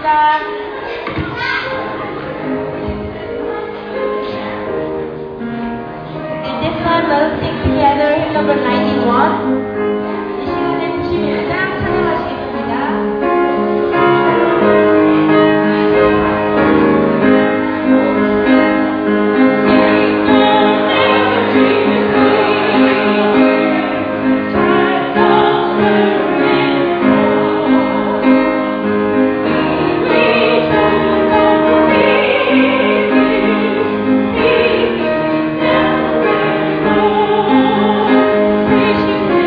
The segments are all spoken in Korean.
감사합니다. At this time, let us sing together hymn number 91. 이 시간에 91장 찬양하시겠습니다. Thank you.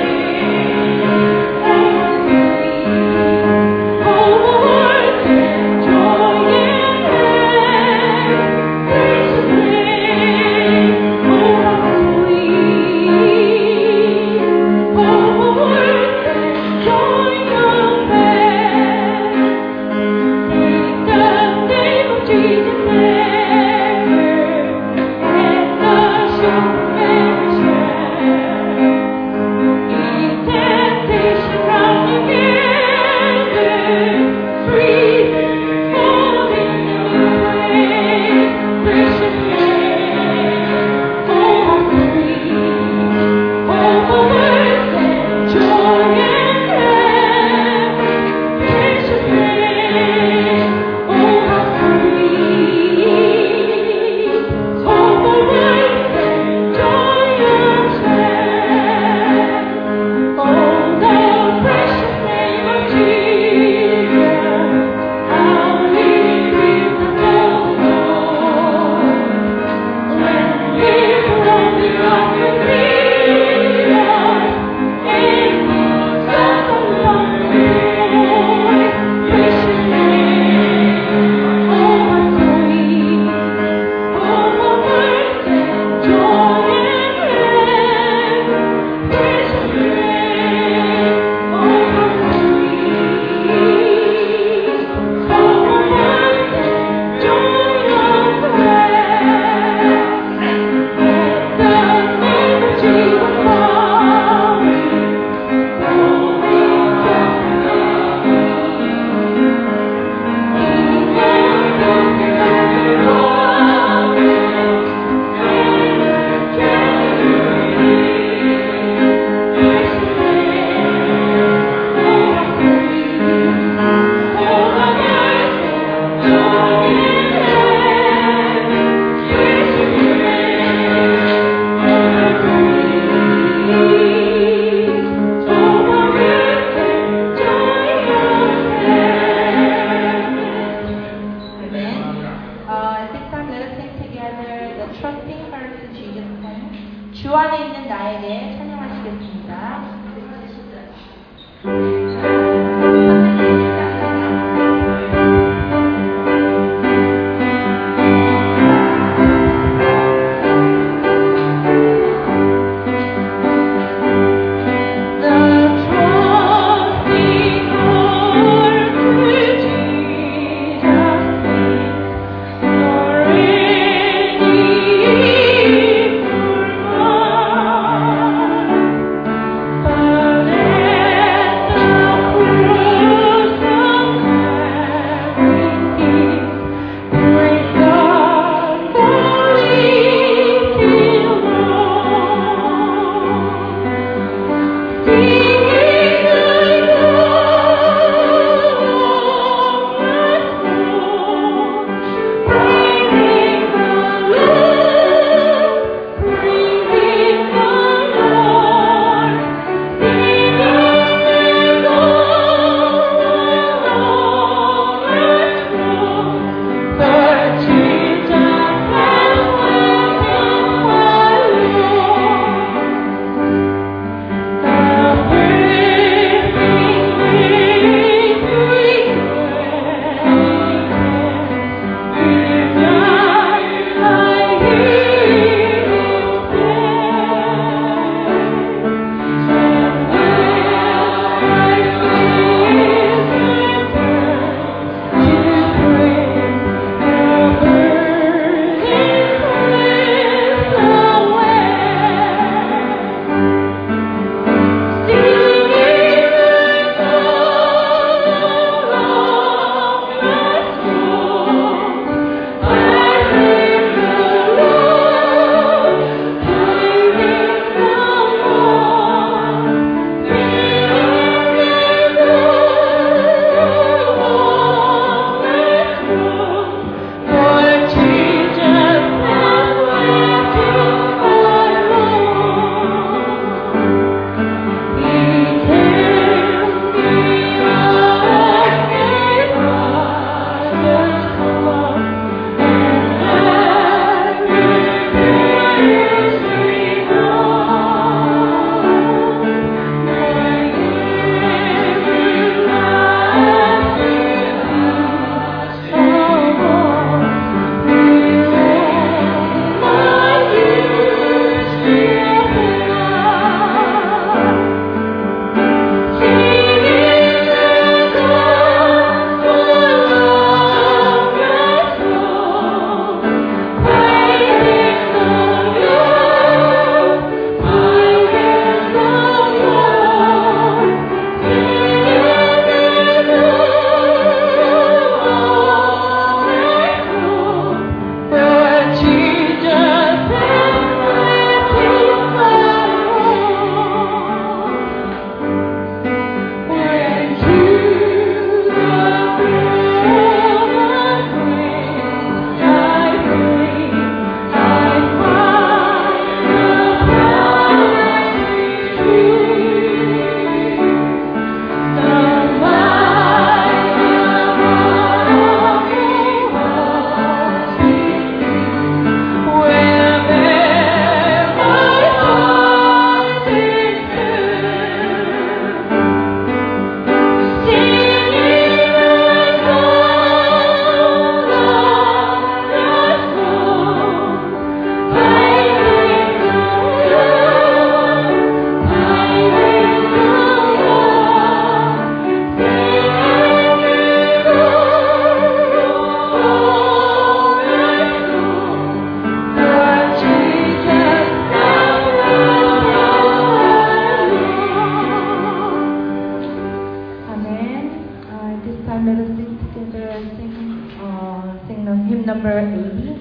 time, let us sing together and sing hymn number 80.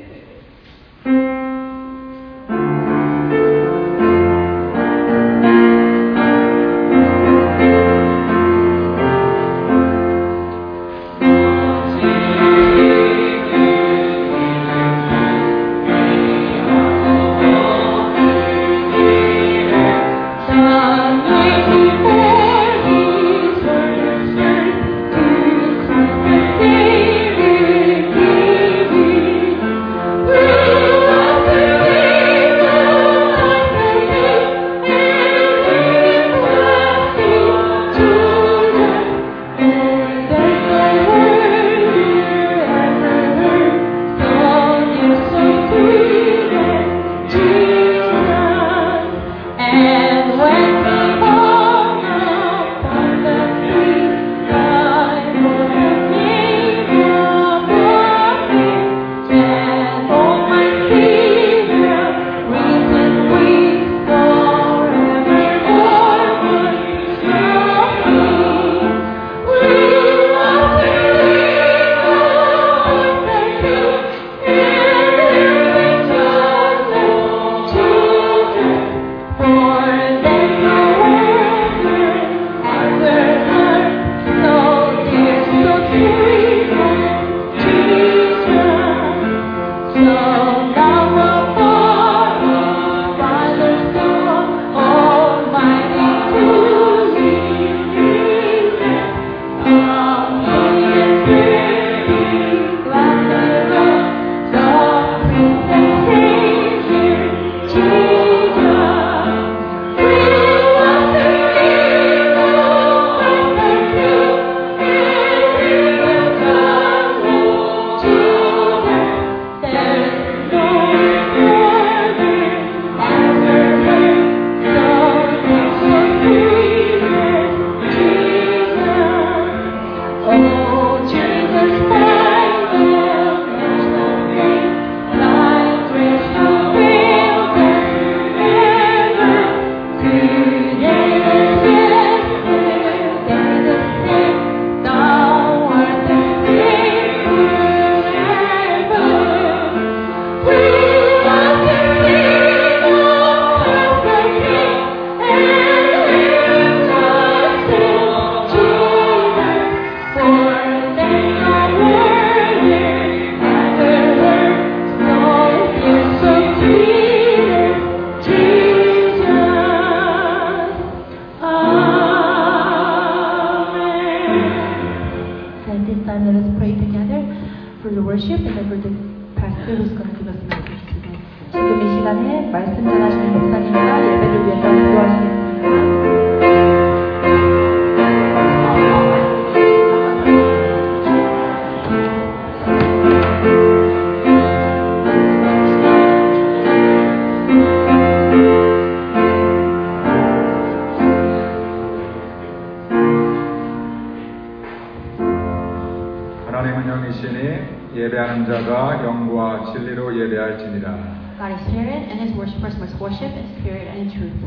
하나님은 영이시니 예배하는 자가 영과 진리로 예배할지니라. God is spirit, and His worshippers must worship in spirit and in truth.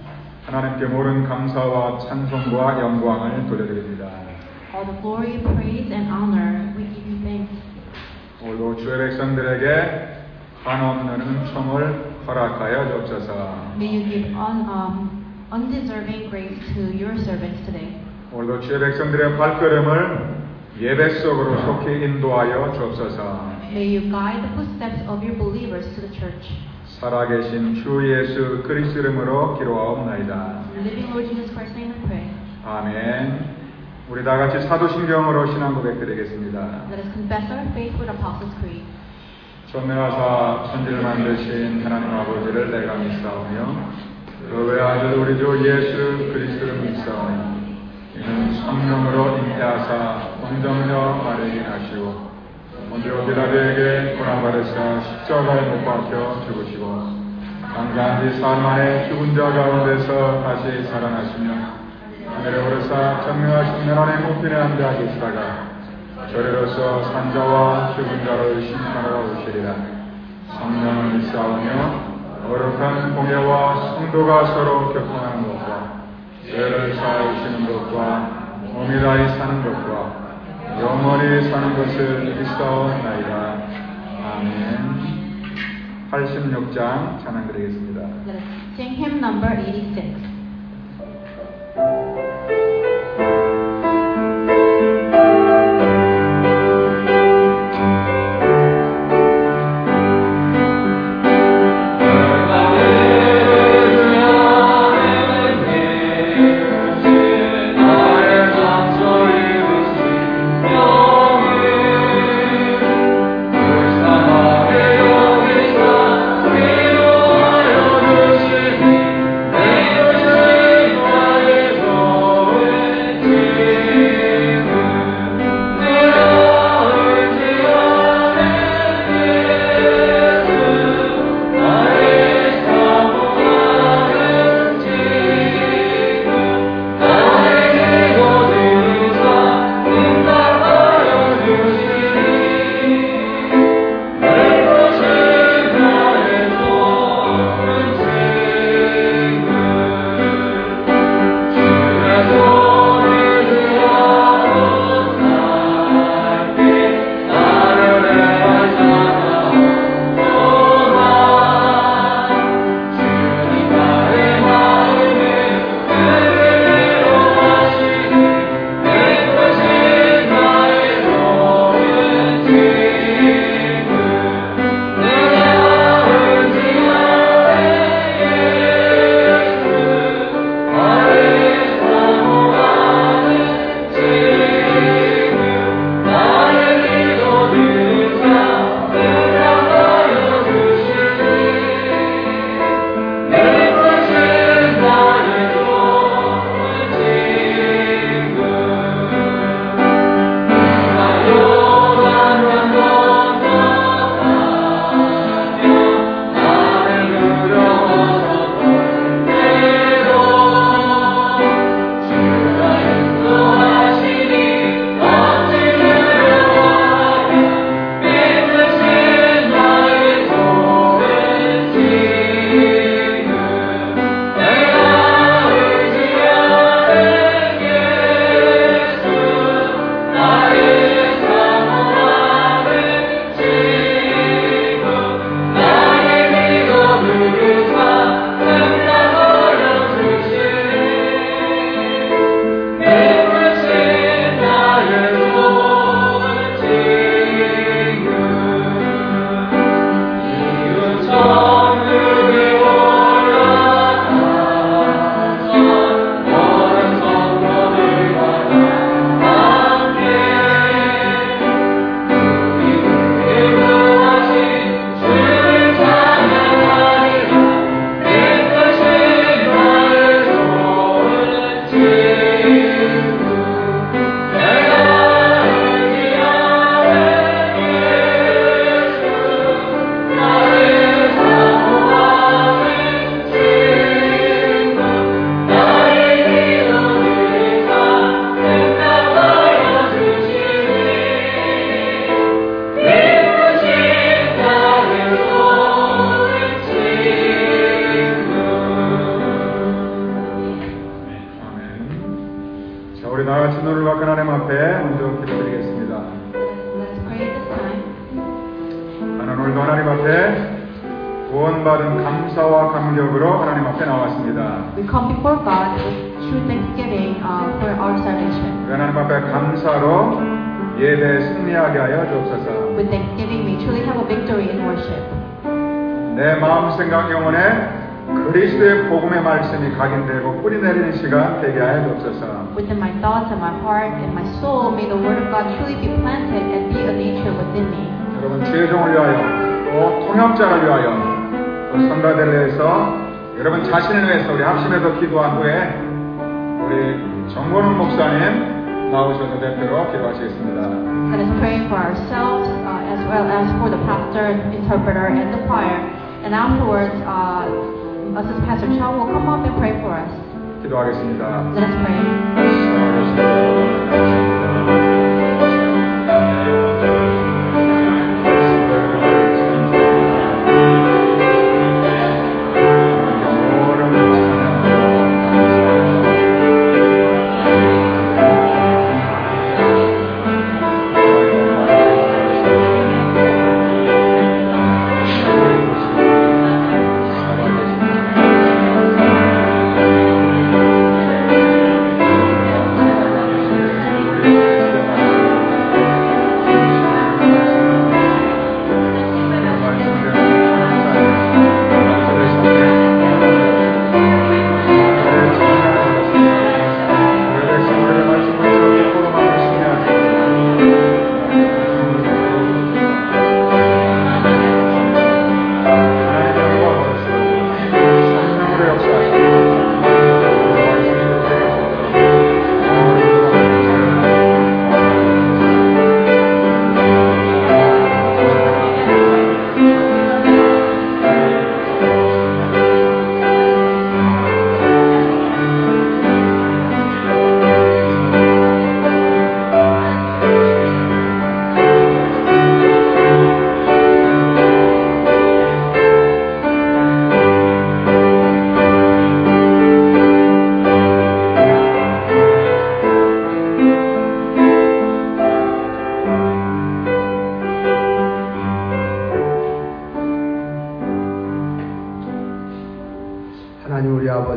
하나님께 모든 감사와 찬송과 영광을 돌려드립니다. All the glory, praise, and honor, we give you thanks. 오늘도 주의 백성들에게 한없는 은총을 허락하여 주옵소서. May you give undeserving grace to your servants today. 오늘도 주의 백성들의 발걸음을 예배 속으로 속히 인도하여 주옵소서. May you guide the footsteps of your believers to the church. 살아계신 주 예수 그리스도 이름으로 기도하옵나이다. Living Lord Jesus Christ's name we pray. 아멘. 우리 다 같이 사도신경으로 신앙 고백드리겠습니다. Let us confess our faith with Apostles' Creed. 전능하사 천지를 만드신 하나님 아버지를 내가 믿사오며 그 외아들 우리 주 예수 그리스도를 믿사오니 이는 성령으로 잉태하사 동정녀 마리아에게 나시고 본디오 빌라도에게 고난받으사 십자가에 못 박혀 죽으시고 장사한 지 사흘 만에 죽은 자 가운데서 다시 살아나시며 하늘에 오르사 전능하신 하나님의 우편에 앉아 계시다가 저리로서 산자와 죽은 자를 심판하러 오시리라. 성령을 믿사오며 거룩한 공예와 성도가 서로 교통하는 것과 죄를 사하시는 것과 몸이 다히 사는 것과 영원히 사는 것을 믿사옵나이다. 아멘. 86장 찬양 드리겠습니다. Let us sing hymn number 86. 구원받은 감사와 감격으로 하나님 앞에 나왔습니다. We come before God with true thanksgiving for our salvation. 하나님 앞에 감사로 예배에 승리하게 하여 주옵소서. With thanksgiving, we truly have a victory in worship. 내 마음 생각 영혼에 그리스도의 복음의 말씀이 각인되고 뿌리 내리는 시간 되게 하여 주옵소서. Within my thoughts and my heart and my soul, may the word of God truly be planted and be a nature within me. 여러분 최종을 위하여 또 통역자를 위하여 또 선가대회에서 여러분 자신을 위해서 우리 합심해서 기도한 후에 우리 정권훈 목사님 나오셔서 대표로 기도하시겠습니다. Let us pray for ourselves as well as for the pastor, interpreter, and the choir. And afterwards, Assistant Pastor Chung will come up and pray for us. 기도하겠습니다. Let us pray.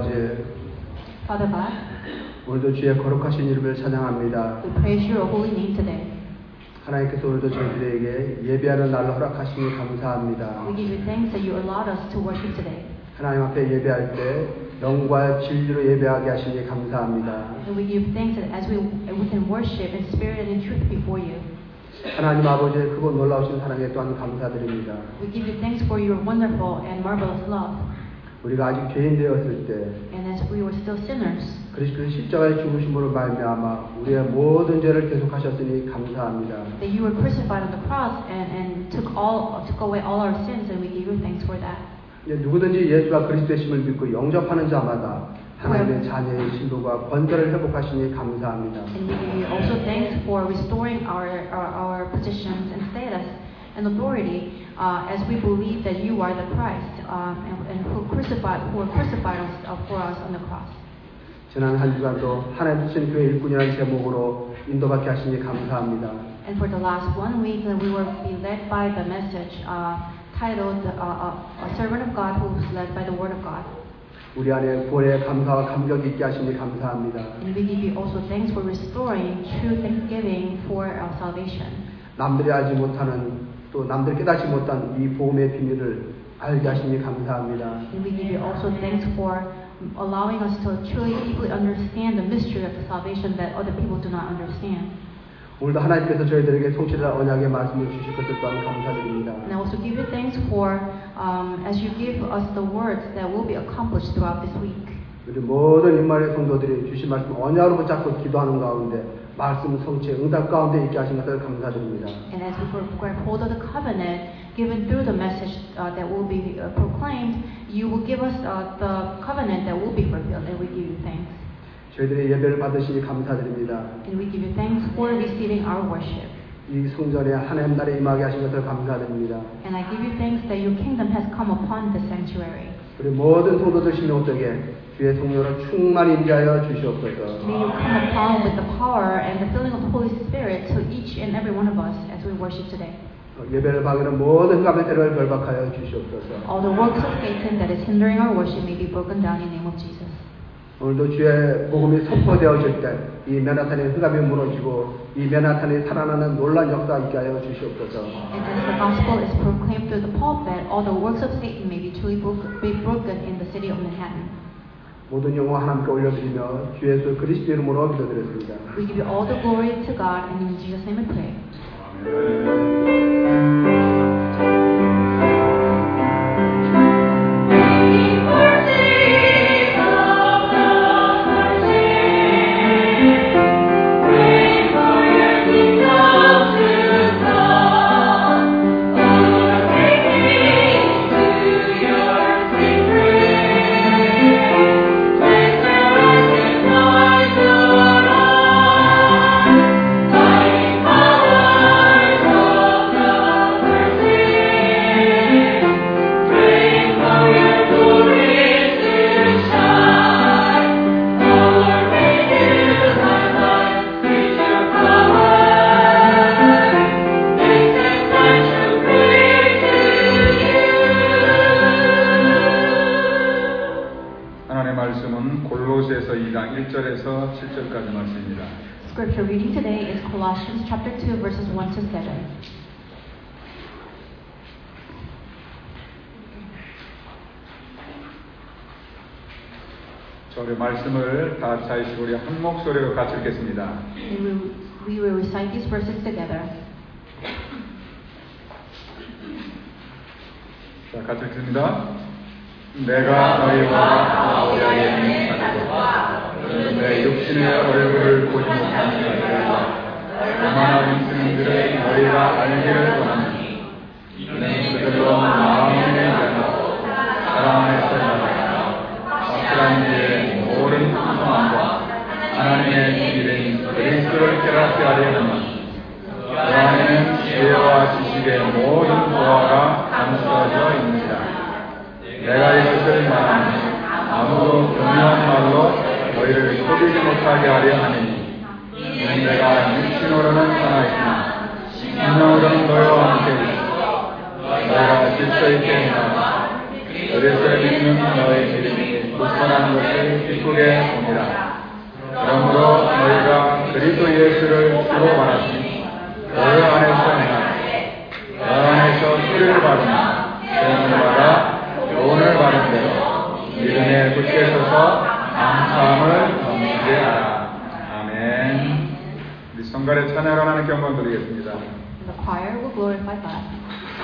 아버지, Father God, 오늘도 주의 거룩하신 이름을 찬양합니다. we praise your holy name today. 하나님께서 오늘도 저희들에게 예배하는 날로 허락하시니 감사합니다. We give you thanks that you allowed us to worship today. 하나님 앞에 예배할 때 영과 진리로 예배하게 하시니 감사합니다. And we give thanks that as we can worship in spirit and in truth before you. 하나님 아버지의 크고 놀라우신 사랑에 또한 감사드립니다. We give you thanks for your wonderful and marvelous love. 우리가 아직 죄인 되었을 때 And as we were still sinners, 그리스도의 십자가의 죽으심으로 말미암아 우리의 모든 죄를 계속하셨으니 감사합니다. that you were crucified on the cross and took away all our sins, and we give you thanks for that. 누구든지 예수와 그리스도의 심을 믿고 영접하는 자마다 하나님의 자녀의 신분과 권세를 회복하시니 감사합니다. And we give you also thanks for restoring our positions and status and authority as we believe that you are the Christ and who were crucified for us on the cross. 지난 한 주간도 하나님 주신 교회 일꾼이라는 제목으로 인도받게 하시니 감사합니다. And for the last 1 week, we were led by the message titled "A Servant of God Who is Led by the Word of God." 우리 안에 구원의 감사와 감격이 있게 하시니 감사합니다. And we give you also thanks for restoring true thanksgiving for our salvation. 남들이 알지 못하는 또 남들이 깨닫지 못한 이 복음의 비밀을 알게 하시니 감사합니다. And we give you also thanks for allowing us to truly deeply understand the mystery of the salvation that other people do not understand. 오늘도 하나님께서 저희들에게 성취자 언약의 말씀을 주실 것을 또한 감사드립니다. And I also give you thanks for as you give us the words that will be accomplished throughout this week. 우리 모든 인마의 성도들이 주신 말씀 언약으로 붙잡고 기도하는 가운데 말씀 성취 응답 가운데 있게 하신 것을 감사드립니다. And as we grab hold of the covenant given through the message that will be proclaimed, you will give us the covenant that will be fulfilled, and we give you thanks. 저희들의 예배를 받으시니 감사드립니다. And we give you thanks for receiving our worship. 이 성전에 하나님 나라에 임하게 하신 것을 감사드립니다. And I give you thanks that your kingdom has come upon the sanctuary. 우리 모든 성도들 심령속에 주의 성령으로 충만히 임재하여 주시옵소서. May you come upon with the power and the filling of the Holy Spirit to each and every one of us as we worship today. 예배를 방해하는 모든 흑암의 때를 결박하여 주시옵소서. All the works of Satan that is hindering our worship may be broken down in the name of Jesus. 오늘도 주의 복음이 선포되어질 때 이 맨하탄의 흑암이 무너지고 이 맨하탄이 살아나는 놀란 역사 있게 하여 주시옵소서. And as the gospel is proclaimed through the pulpit, all the works of Satan may be truly broken in the city of Manhattan. 모든 영광 하나님께 올려드리며 주 예수 그리스도 이름으로 기도드렸습니다. We give you all the glory to God, and in Jesus' name we pray. Scripture reading today is Colossians chapter 2 verses 1 to 7. 우리 말씀을 다 같이 우리 한 목소리로 같이 읽겠습니다. We will recite these verses together. 자, 같이 읽습니다. 내가 너희와 아우야에 있는 내 육신의 얼굴을 보지 못한 자들과 얼마나 힘쓰는지를 너희가 알기를 원하니 이는 그들로 마음을 열고 사랑 안에서 나타나 확실한 이의 모든 풍성함과 하나님의 비밀인 그리스도를 깨닫게 하려 하니 그 안에는 지혜와 지식의 모든 보화가 감추어져 있느니라. 내가 이것을 말하니 아무도 교묘한 말로 너희를 속이지 못하게 하려 하니 이는 내가 육신으로는 떠나있으나 심령으로는 너희와 함께 있어 너희가 질서 있게 행하라. 그리스도를 믿는 너희 믿음이 굳건한 것을 받으며 세움을 받아 교훈을 받은 대로 믿음에 굳게 서서 감사함을 넘치게 하라. 아멘. 우리 성가대 찬양을 하나님께 영광 드리겠습니다. The choir will glorify God.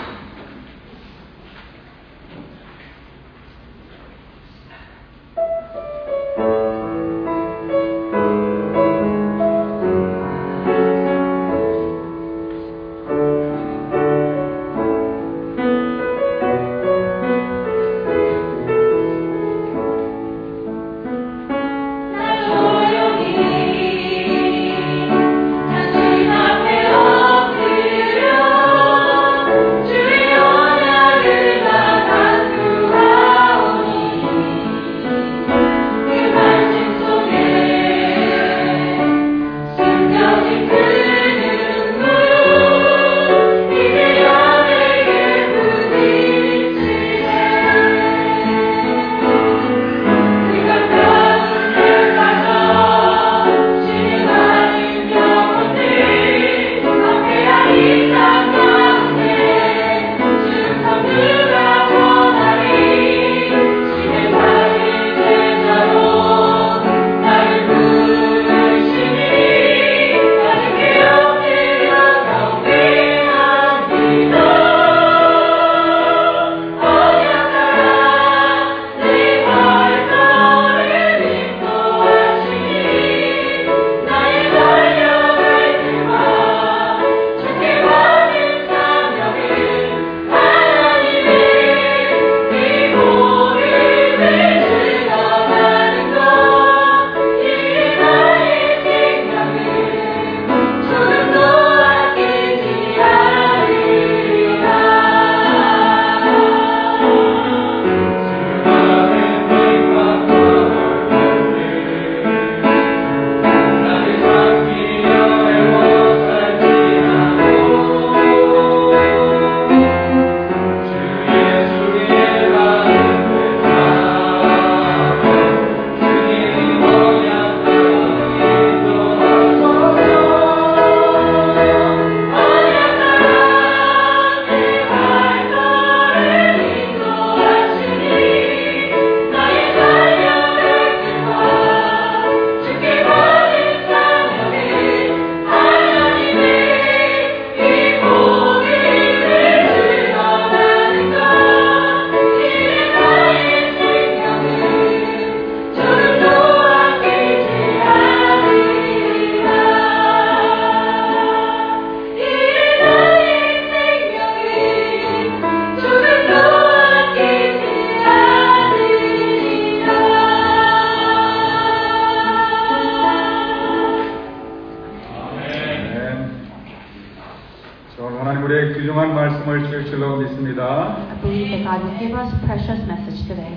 귀중한 말씀을 주실 줄로 믿습니다. I believe that God will give us precious message today.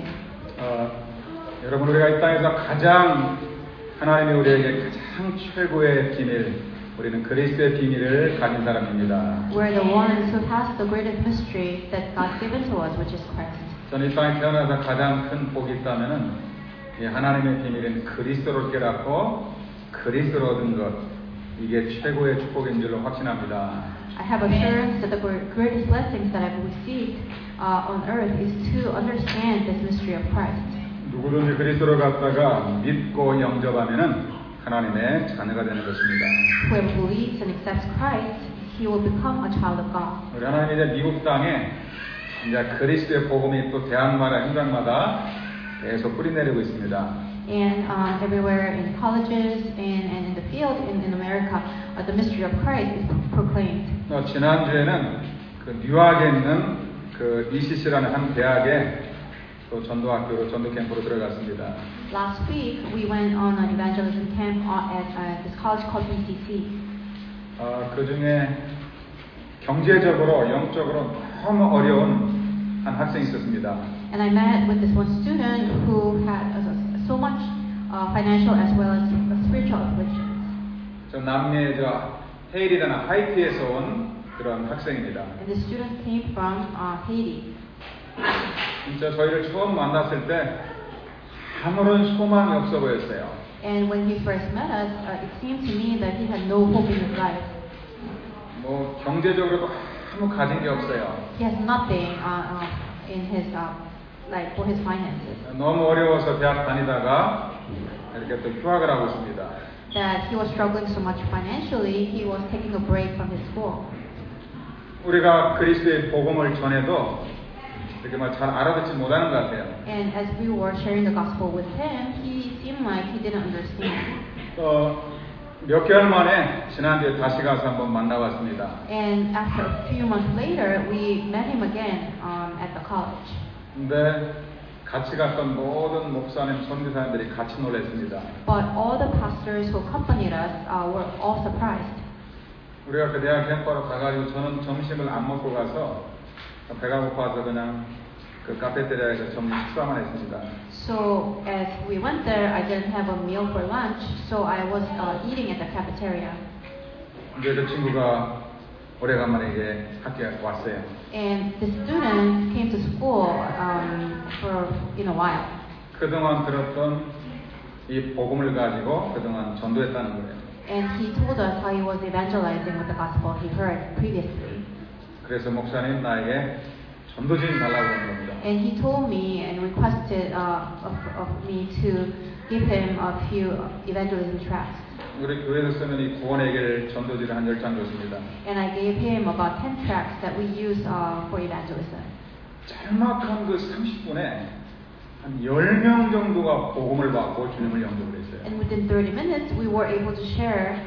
여러분, 우리가 이 땅에서 가장 하나님이 우리에게 가장 최고의 비밀, 우리는 그리스도의 비밀을 가진 사람입니다. We're the ones who has the greatest mystery that God given to us, which is Christ. 저는 이 땅에 태어나서 가장 큰 복이 있다면은 이 하나님의 비밀인 그리스도를 깨닫고 그리스도를 얻은 것, 이게 최고의 축복인 줄로 확신합니다. I have assurance that the greatest blessings that I've received on earth is to understand this mystery of Christ. 누구든지 그리스도를 갖다가 믿고 영접하면은 하나님의 자녀가 되는 것입니다. Whoever believes and accepts Christ, he will become a child of God. 우리 하나님이 이제 미국 땅에 이제 그리스도의 복음이 또 대학마다 현장마다 계속 뿌리내리고 있습니다. And everywhere in colleges and in the field in America, the mystery of Christ is proclaimed. 지난주에는 그 뉴욕에 있는 그 ECC라는 한 대학에 또 전도학교로 전도 캠프로 들어갔습니다. Last week we went on an evangelism camp at this college called ECC. 그 중에 경제적으로 영적으로 너무 어려운 한 학생이 있었습니다. And I met with this one student who had so much financial as well as spiritual afflictions. 저 남미의 저 헤일이라는 하이티에서 온 그런 학생입니다. And the student came from Haiti. 진짜 저희를 처음 만났을 때 아무런 소망이 없어 보였어요. And when he first met us, it seemed to me that he had no hope in his life. 뭐 경제적으로도 아무 가진 게 없어요. He has nothing in his like for his finances. 너무 어려워서 대학 다니다가 이렇게 또 휴학을 하고 있습니다. That he was struggling so much financially, he was taking a break from his school. 우리가 그리스도의 복음을 전해도 이렇게 막 잘 알아듣지 못하는 것 같아요. And as we were sharing the gospel with him, he seemed like he didn't understand. 몇 개월 만에 지난주에 다시 가서 한번 만나봤습니다. And after a few months later, we met him again at the college. 근데 같이 갔던 모든 목사님, 선교사님들이 같이 놀랐습니다. But all the pastors who accompanied us were all surprised. 우리가 그 대학 캠퍼로 가가지고 저는 점심을 안 먹고 가서 배가 고파서 그냥 그 카페테리아에서 점심 식사만 했습니다. So as we went there, I didn't have a meal for lunch, so I was eating at the cafeteria. 근데 그 친구가 오래간만에 이게 학교에 왔어요. And the students came to school for in a while. 그동안 들었던 이 복음을 가지고 그동안 전도했다는 거예요. And he told us how he was evangelizing with the gospel he heard previously. 그래서 목사님 나에게 전도진 달라고 하는 겁니다. And he told me and requested of me to give him a few evangelism tracts. 우리 교회에서 쓰는 이 구원의 길 전도지를 한 10장 줬습니다. And I gave him about 10 tracts that we use for evangelism. 짤막한 그 30분에 한 10명 정도가 복음을 받고 주님을 영접을 했어요. And within 30 minutes, we were able to share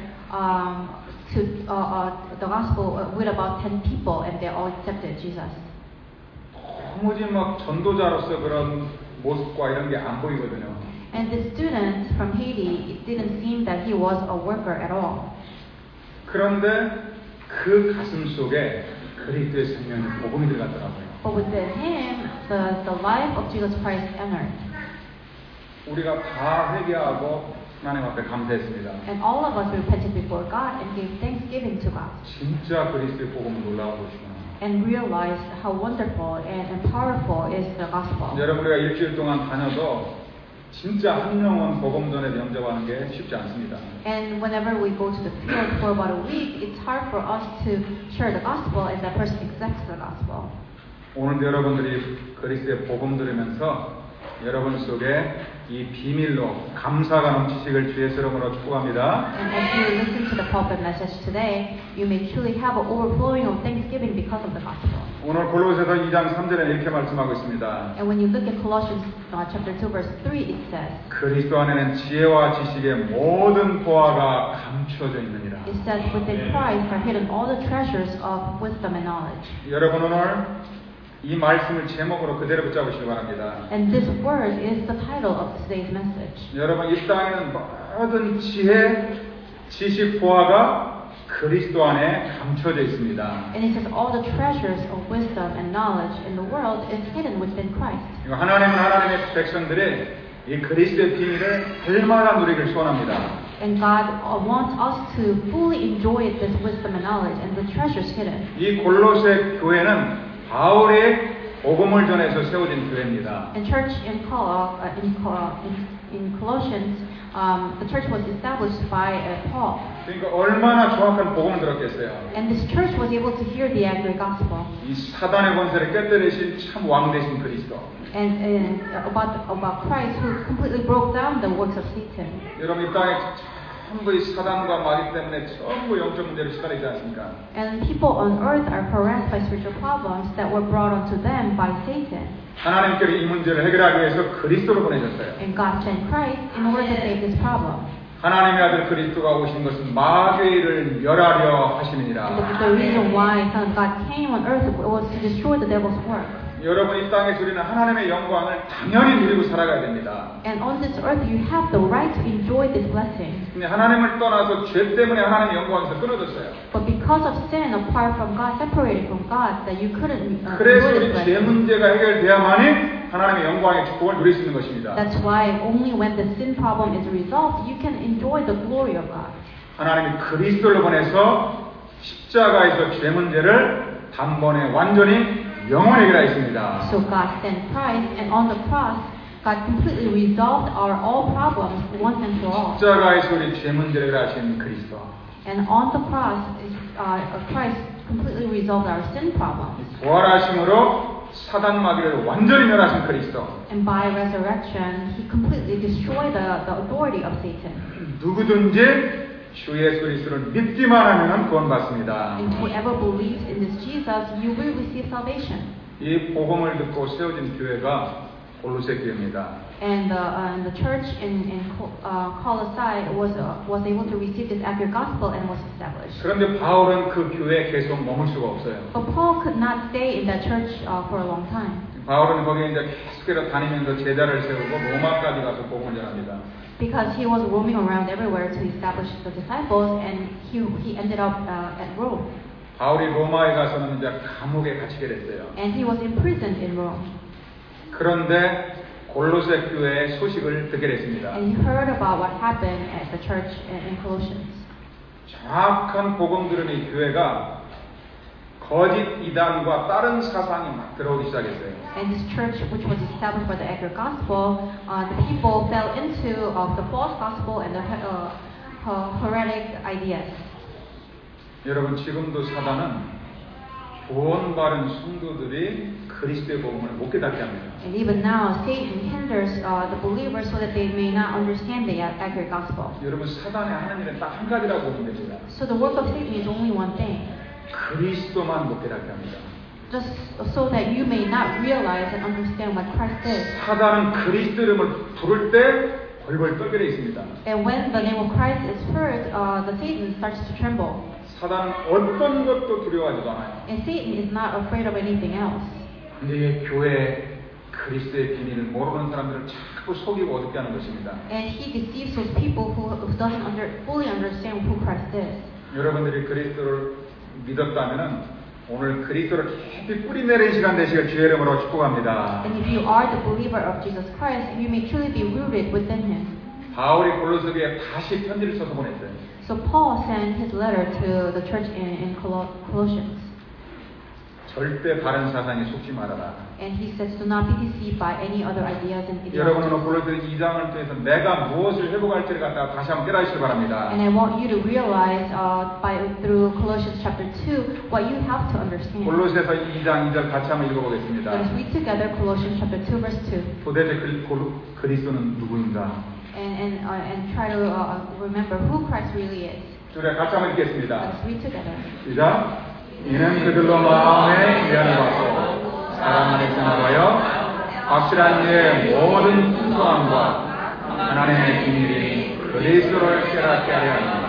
the gospel with about 10 people, and they all accepted Jesus. 도무지 막 전도자로서 그런 모습과 이런 게 안 보이거든요. And the student from Haiti, it didn't seem that he was a worker at all. 그런데 그 가슴 속에 그리스도의 생명이 복음이 들어갔더라고요. But within him, the life of Jesus Christ entered. 우리가 다 회개하고 하나님 앞에 감사했습니다. And all of us repented before God and gave thanksgiving to God. 진짜 그리스도의 복음은 놀라운 것이구나. And realized how wonderful and powerful is the gospel. 여러분 우리가 일주일 동안 다녀도 진짜 한 영혼 복음 전에 영접하는 게 쉽지 않습니다. And whenever we go to the field for about a week, it's hard for us to share the gospel and that person accepts the gospel. 오늘도 여러분들이 그리스도의 복음 들으면서 여러분 속에 이 비밀로 감사가 넘치시길 주의 이름으로 축복합니다. And as you listen to the pulpit message today, you may truly have an overflowing of thanksgiving because of the gospel. 오늘 골로새서 2장 3절에 이렇게 말씀하고 있습니다. And when you look at Colossians chapter 2 verse 3, it says, 그리스도 안에는 지혜와 지식의 모든 보화가 감추어져 있느니라. it says, within Christ are hidden all the treasures of wisdom and knowledge. 여러분 오늘 이 말씀을 제목으로 그대로 붙잡으시기 바랍니다. And this word is the title of today's message. 여러분 이 땅에는 모든 지혜, 지식, 보화가 그리스도 안에 감춰져 있습니다. And it says all the treasures of wisdom and knowledge in the world is hidden within Christ. 하나님은 하나님의 백성들이 이 그리스도의 비밀을 얼마나 누리길 소원합니다. And God wants us to fully enjoy this wisdom and knowledge and the treasures hidden. 이 골로새 교회는 바울의 복음을 전해서 세워진 교회입니다. And church in Colossians, the church was established by Paul. 그러니까 얼마나 정확한 복음을 들었겠어요. And this church was able to hear the accurate gospel. 이 사단의 권세를 깨뜨리신 참 왕 되신 그리스도. And about Christ who completely broke down the works of Satan. 여러분 이 땅에 전부 이 사단과 마귀 때문에 전부 영적 문제로 시달리지 않습니까? And people on earth are harassed by spiritual problems that were brought onto them by Satan. 하나님께서 이 문제를 해결하기 위해서 그리스도를 보내셨어요. And God sent Christ in order to save this problem. 하나님의 아들 그리스도가 오신 것은 마귀를 멸하려 하심이니라. And the reason why Son of God came on earth was to destroy the devil's work. 여러분 이 땅에서 우리는 하나님의 영광을 당연히 누리고 살아가야 됩니다. And on this earth you have the right to enjoy this blessing. 근데 하나님을 떠나서 죄 때문에 하나님의 영광에서 끊어졌어요. But because of sin, apart from God, separated from God, that you couldn't 그래서 enjoy 우리 this 죄 blessing. 문제가 해결돼야만이 하나님의 영광의 축복을 누릴 수 있는 것입니다. That's why only when the sin problem is resolved, you can enjoy the glory of God. 하나님이 그리스도를 보내서 십자가에서 죄 문제를 단번에 완전히 영원히 해결하였습니다. So God sent Christ, and on the cross, God completely resolved our all problems once and for all. 십자가에서 우리 죄 문제를 해결하신 그리스도. And on the cross, Christ completely resolved our sin problem. 부활하심으로 사단 마귀를 완전히 멸하신 그리스도. And by resurrection, He completely destroyed the authority of Satan. 누구든지 주 예수 그리스도를 믿기만 하면 구원받습니다. And whoever believes in this Jesus, you will receive salvation. 이 복음을 듣고 세워진 교회가 골로새 교회입니다. And the church in Colossae was able to receive this accurate gospel and was established. 그런데 바울은 그 교회에 계속 머물 수가 없어요. But Paul could not stay in that church for a long time. 바울은 거기에 이제 계속해서 다니면서 제자를 세우고 로마까지 가서 복음을 전합니다. Because he was roaming around everywhere to establish the disciples, and he ended up at Rome. 바울이 로마에 가서는 이제 감옥에 갇히게 됐어요. And he was imprisoned in Rome. 그런데 골로새 교회의 소식을 듣게 됐습니다. And he heard about what happened at the church in Colossians. 정확한 복음 들은 이 교회가 거짓 이단과 다른 사상이 막 들어오기 시작했어요. And this church, which was established by the accurate gospel, the people fell into the false gospel and the heretic ideas. 여러분 지금도 사단은 구원받은 성도들이 그리스도의 복음을 못 깨닫게 합니다. And even now, Satan hinders the believers so that they may not understand the accurate gospel. 여러분 사단이 하는 일은 딱 한 가지라고 보면 됩니다. So the work of Satan is only one thing. 그리스도만 못 깨닫게 합니다. Just so that you may not realize and understand what Christ is. 사단은 그리스도 이름을 부를 때 벌벌 떨게 돼 있습니다. And when the name of Christ is heard, the Satan starts to tremble. 사단은 어떤 것도 두려워하지도 않아요. And Satan is not afraid of anything else. 근데 이 교회에 그리스도의 비밀을 모르는 사람들을 자꾸 속이고 어둡게 하는 것입니다. And he deceives those people who doesn't fully understand who Christ is. 여러분들이 그리스도를 믿었다면은 오늘 그리스도를 깊이 뿌리내리는 시간 되시길 주의 이름으로 축복합니다. And if you are the believer of Jesus Christ, you may truly be rooted within Him. 바울이 골로새에 다시 편지를 써서 보냈어요. So Paul sent his letter to the church in Colossians. 절대 다른 사상에 속지 말아라. And he says, do not be deceived by any other ideas and 여러분은 ideologies. 골로새 2장을 통해서 내가 무엇을 회복할지를 갖다가 다시 한번 깨닫으시기 바랍니다. And I want you to realize through Colossians chapter 2 what you have to understand. 골로새서 2장 2절 같이 한번 읽어보겠습니다. Let us read together Colossians chapter 2 verse 2. 도대체 그리스도는 누구인가? And try to remember who Christ really is. 우리 같이 한번 읽겠습니다. Let's read together. 시작. 이는 그들로 마음에 위안을 받고 사랑 안에 생각하여 확실한 이의 모든 순수함과 하나님의 비밀이 그리스도를 깨닫게 하려 합니다.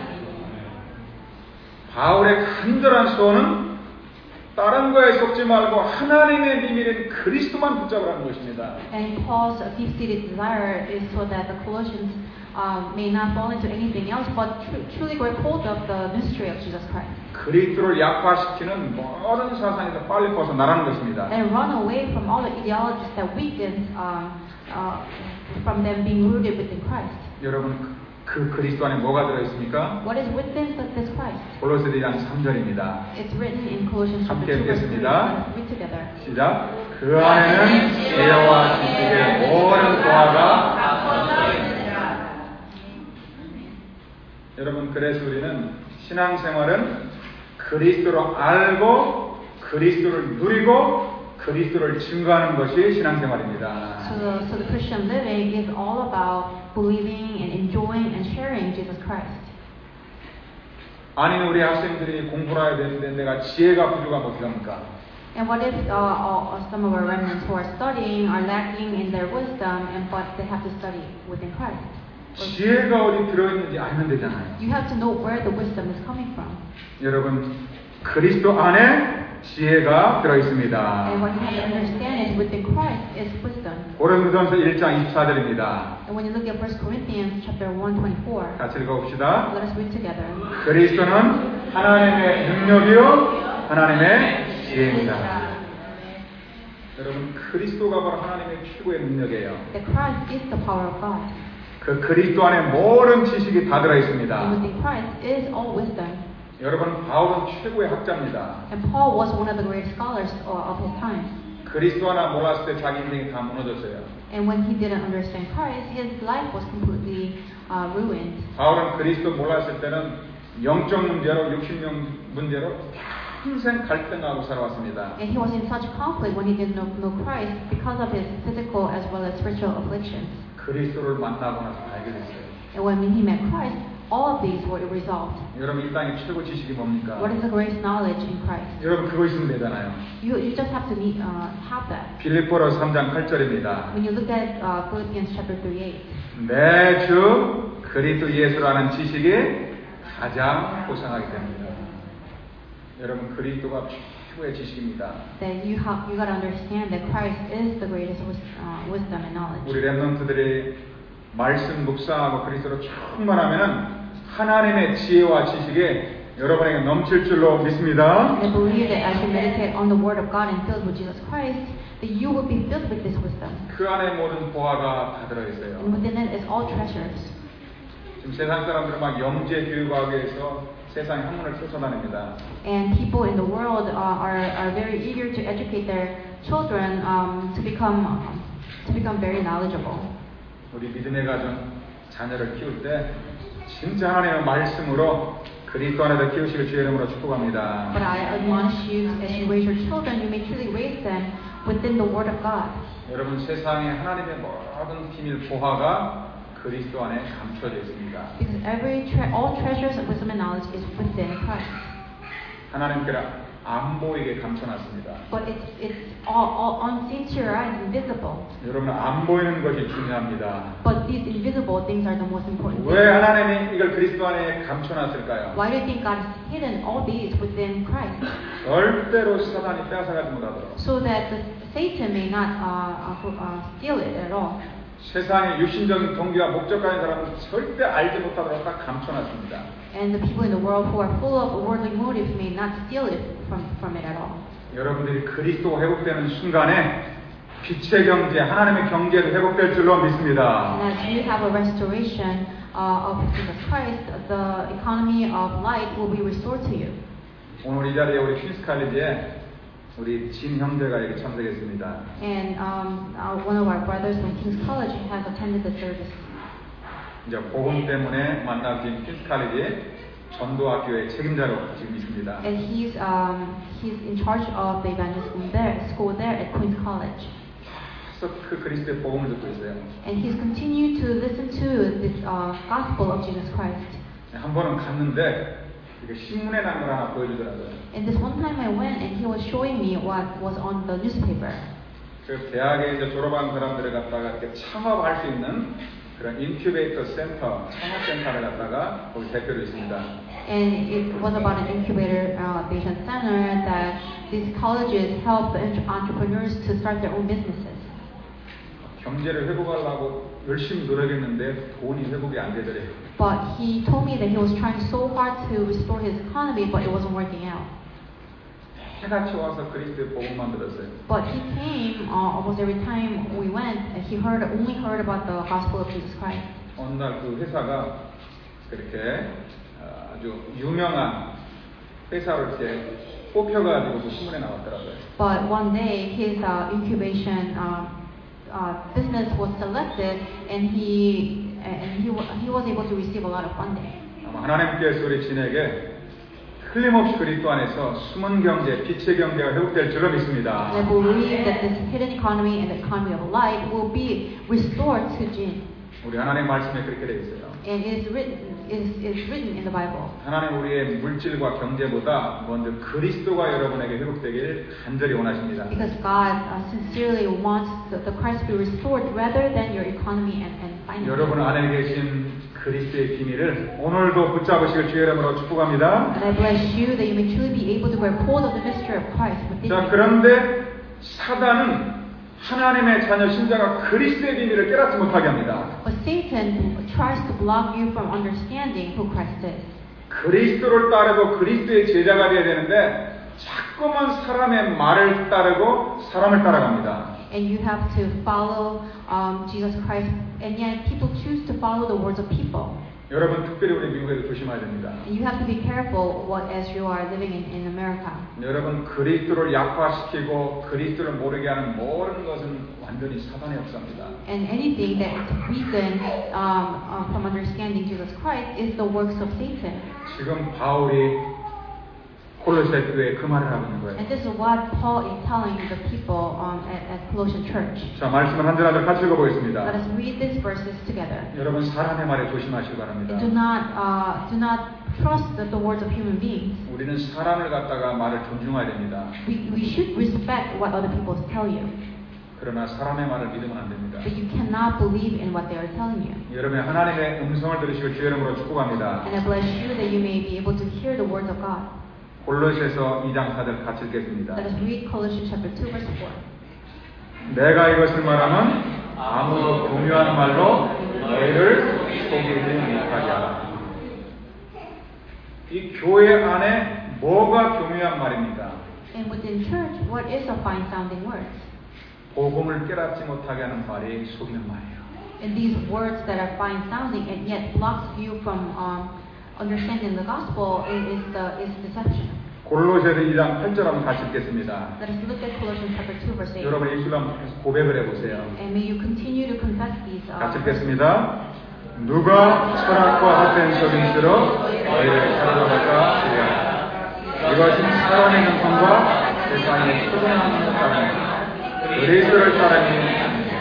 바울의 간절한 소원은 다른 거에 속지 말고 하나님의 비밀인 그리스도만 붙잡으라는 것입니다. And Paul's deep-seated desire is so that the Colossians may not fall into anything else, but truly grab hold of the mystery of Jesus Christ. 그리스도를 약화시키는 모든 사상에서 빨리 벗어나라는 것입니다. And run away from all the ideologies that weaken from them being rooted within Christ. 여러분 그 그리스도 안에 뭐가 들어있습니까? What is within this Christ? 골로새 2장 3절입니다. It's written in Colossians chapter 함께 2 verse 3. 읽겠습니다. Read together. 시작. 그 안에는 지혜와 지식의 모든 조화가 여러분 그래서 우리는 신앙생활은 그리스도를 알고 그리스도를 누리고 그리스도를 증거하는 것이 신앙생활입니다. So the Christian living is all about believing and enjoying and sharing Jesus Christ. 아니 우리 학생들이 공부를 해야 되는데 내가 지혜가 부족하면 어떻게 합니까? And what if some of our remnants who are studying are lacking in their wisdom, but they have to study within Christ? 지혜가 어디 들어있는지 알면 되잖아요. You have to know where the wisdom is coming from. 여러분 그리스도 안에 지혜가 들어있습니다. And what you have to understand is within Christ is wisdom. 고린도전서 1장 24절입니다. And when you look at 1 Corinthians chapter 1:24, 같이 읽어봅시다. let us read together. 그리스도는 하나님의 능력이요 하나님의 지혜입니다. 여러분 그리스도가 바로 하나님의 최고의 능력이에요. That Christ is the power of God. 그 그리스도 안에 모든 지식이 다 들어있습니다. And within Christ is all wisdom. 여러분 바울은 최고의 학자입니다. And Paul was one of the great scholars of his time. 그리스도 하나 몰랐을 때 자기 인생이 다 무너졌어요. And when he didn't understand Christ, his life was completely ruined. 바울은 그리스도 몰랐을 때는 영적 문제로 육신적 문제로 평생 갈등하고 살아왔습니다. And he was in such conflict when he didn't know Christ because of his physical as well as spiritual afflictions. 그리스도를 만나고 나서 알게 됐어요. And when he met Christ, all of these were resolved. 여러분 이 땅의 최고 지식이 뭡니까? What is the greatest knowledge in Christ? 여러분 그거 있으면 되잖아요. You just have to have that. 빌립보서 3장 8절입니다. When you look at Philippians chapter 3:8, 내 주 그리스도 예수라는 지식이 가장 고상하기 때문입니다. 여러분 그리스도가 최고의 지식입니다. that you got to understand that Christ is the greatest wisdom and knowledge. 우리 렘넌트들이 말씀 묵상하고 그리스도로 충만하면은 하나님의 지혜와 지식이 여러분에게 넘칠 줄로 믿습니다. I believe that as you meditate on the Word of God and filled with Jesus Christ, that you will be filled with this wisdom. 그 안에 모든 보화가 다 들어있어요. And within it is all treasures. 지금 세상 사람들은 막 영재 교육하기 위해서 세상의 학문을 쫓아다닙니다. And people in the world are very eager to educate their children to become very knowledgeable. 우리 믿음의 가정 자녀를 키울 때 진짜 하나님의 말씀으로 그리스도 안에서 키우시길 주의 이름으로 축복합니다. But I admonish you as you raise your children, you may truly raise them within the Word of God. 여러분 세상에 하나님의 모든 비밀 보화가 그리스도 안에 감춰져 있습니다. Because all treasures of wisdom and knowledge is within Christ. 하나님께서 안 보이게 감춰놨습니다. But it's all unseen to your eyes, invisible. 여러분 안 보이는 것이 중요합니다. But these invisible things are the most important. 왜 하나님이 이걸 그리스도 안에 감춰놨을까요? Why do you think God has hidden all these within Christ? 절대로 사단이 빼앗아가지 못하도록. So that Satan may not steal it at all. 세상의 육신적인 동기와 목적 가진 사람은 절대 알지 못하도록 딱 감춰놨습니다. And the people in the world who are full of worldly motives may not steal it from it at all. 여러분들이 그리스도가 회복되는 순간에 빛의 경제, 하나님의 경제도 회복될 줄로 믿습니다. And as you have a restoration of Jesus Christ, the economy of light will be restored to you. 오늘 이 자리에 우리 퀸스 칼리지에 우리 진 형제가 여기 참석했습니다. And one of our brothers from King's College has attended the service. 이제 복음 때문에 만나신 퀸스 칼리지 전도학교의 책임자로 지금 있습니다. And he's in charge of the evangelism school there at Queen's College. 계속 그 그리스도의 복음을 듣고 있어요. And he's continued to listen to this gospel of Jesus Christ. 한 번은 갔는데 이게 신문에 난 걸 하나 보여주더라고요. And this one time I went and he was showing me what was on the newspaper. 그 대학에 이제 졸업한 사람들을 갖다가 이렇게 창업할 수 있는 그런 인큐베이터 센터, 창업센터를 갖다가 거기 대표로 있습니다. And it was about an incubator center that these colleges help the entrepreneurs to start their own businesses. 경제를 회복하려고 열심히 노력했는데 돈이 회복이 안 되더래요. But he told me that he was trying so hard to restore his economy, but it wasn't working out. 해같이 와서 그리스도의 복음만 들었어요. But he came almost every time we went, and he only heard about the gospel of Jesus Christ. 어느 날 그 회사가 그렇게 아주 유명한 회사로 이렇게 뽑혀가지고 그 신문에 나왔더라고요. But one day his incubation business was selected, and he was able to receive a lot of funding. 아마 하나님께서 우리 진에게 틀림없이 그리스도 안에서 숨은 경제, 빛의 경제가 회복될 줄로 믿습니다. And I believe that this hidden economy and the economy of light will be restored to Jin. 우리 하나님 말씀에 그렇게 되어 있어요. And it is written in the Bible. 하나님 우리의 물질과 경제보다 먼저 그리스도가 여러분에게 회복되길 간절히 원하십니다. Because God sincerely wants the Christ to be restored rather than your economy and finances. 여러분 안에 계신 그리스도의 비밀을 오늘도 붙잡으시길 주의 이름으로 축복합니다. And I bless you that you may truly be able to grab hold of the mystery of Christ within 자, you. 그런데 사단은 하나님의 자녀 신자가 그리스도의 비밀을 깨닫지 못하게 합니다. But Satan tries to block you from understanding who Christ is. 그리스도를 따르고 그리스도의 제자가 되어야 되는데 자꾸만 사람의 말을 따르고 사람을 따라갑니다. And you have to follow Jesus Christ, and yet people choose to follow the words of people. 여러분 특별히 우리 미국에도 조심해야 됩니다. You have to be careful what as you are living in America. 여러분 그리스도를 약화시키고 그리스도를 모르게 하는 모든 것은 완전히 사단의 역사입니다. And anything that weaken from understanding Jesus Christ is the works of Satan. 지금 바울이 콜로새 교회에 그 말을 하고 있는 거예요. And this is what Paul is telling the people at Colossian Church. 자, 말씀을 한 절 한 절 같이 읽어보겠습니다. Let us read these verses together. 여러분 사람의 말에 조심하시기 바랍니다. Do not trust the words of human beings. 우리는 사람을 갖다가 말을 존중해야 됩니다. We should respect what other people tell you. 그러나 사람의 말을 믿으면 안 됩니다. But you cannot believe in what they are telling you. 여러분 하나님의 음성을 들으시고 주의 이름으로 축복합니다. And I bless you that you may be able to hear the words of God. 골로새서 2장 4절 같이 읽겠습니다. Let us read Colossians chapter 2 verse 4. 내가 이것을 말하면 아무도 교묘한 말로 너희를 속이지 못하게 하라. 이 교회 안에 뭐가 교묘한 말입니까? And within church, what is a fine sounding words? 복음을 깨닫지 못하게 하는 말이 속이는 말이에요. And these words that are fine sounding and yet blocks you from understanding the gospel is deception. 골로새서 2장 8절 한번 같이 읽겠습니다. Let us look at Colossians chapter 2 verse 8. 여러분 입술로 한번 고백을 해보세요. And may you continue to confess these. 같이 읽겠습니다. 누가 철학과 헛된 속임수로 너희를 사로잡을까 두려워하라. 이것은 사람의 형성과 세상의 초등한 사람입니다. 그리스도를 따르는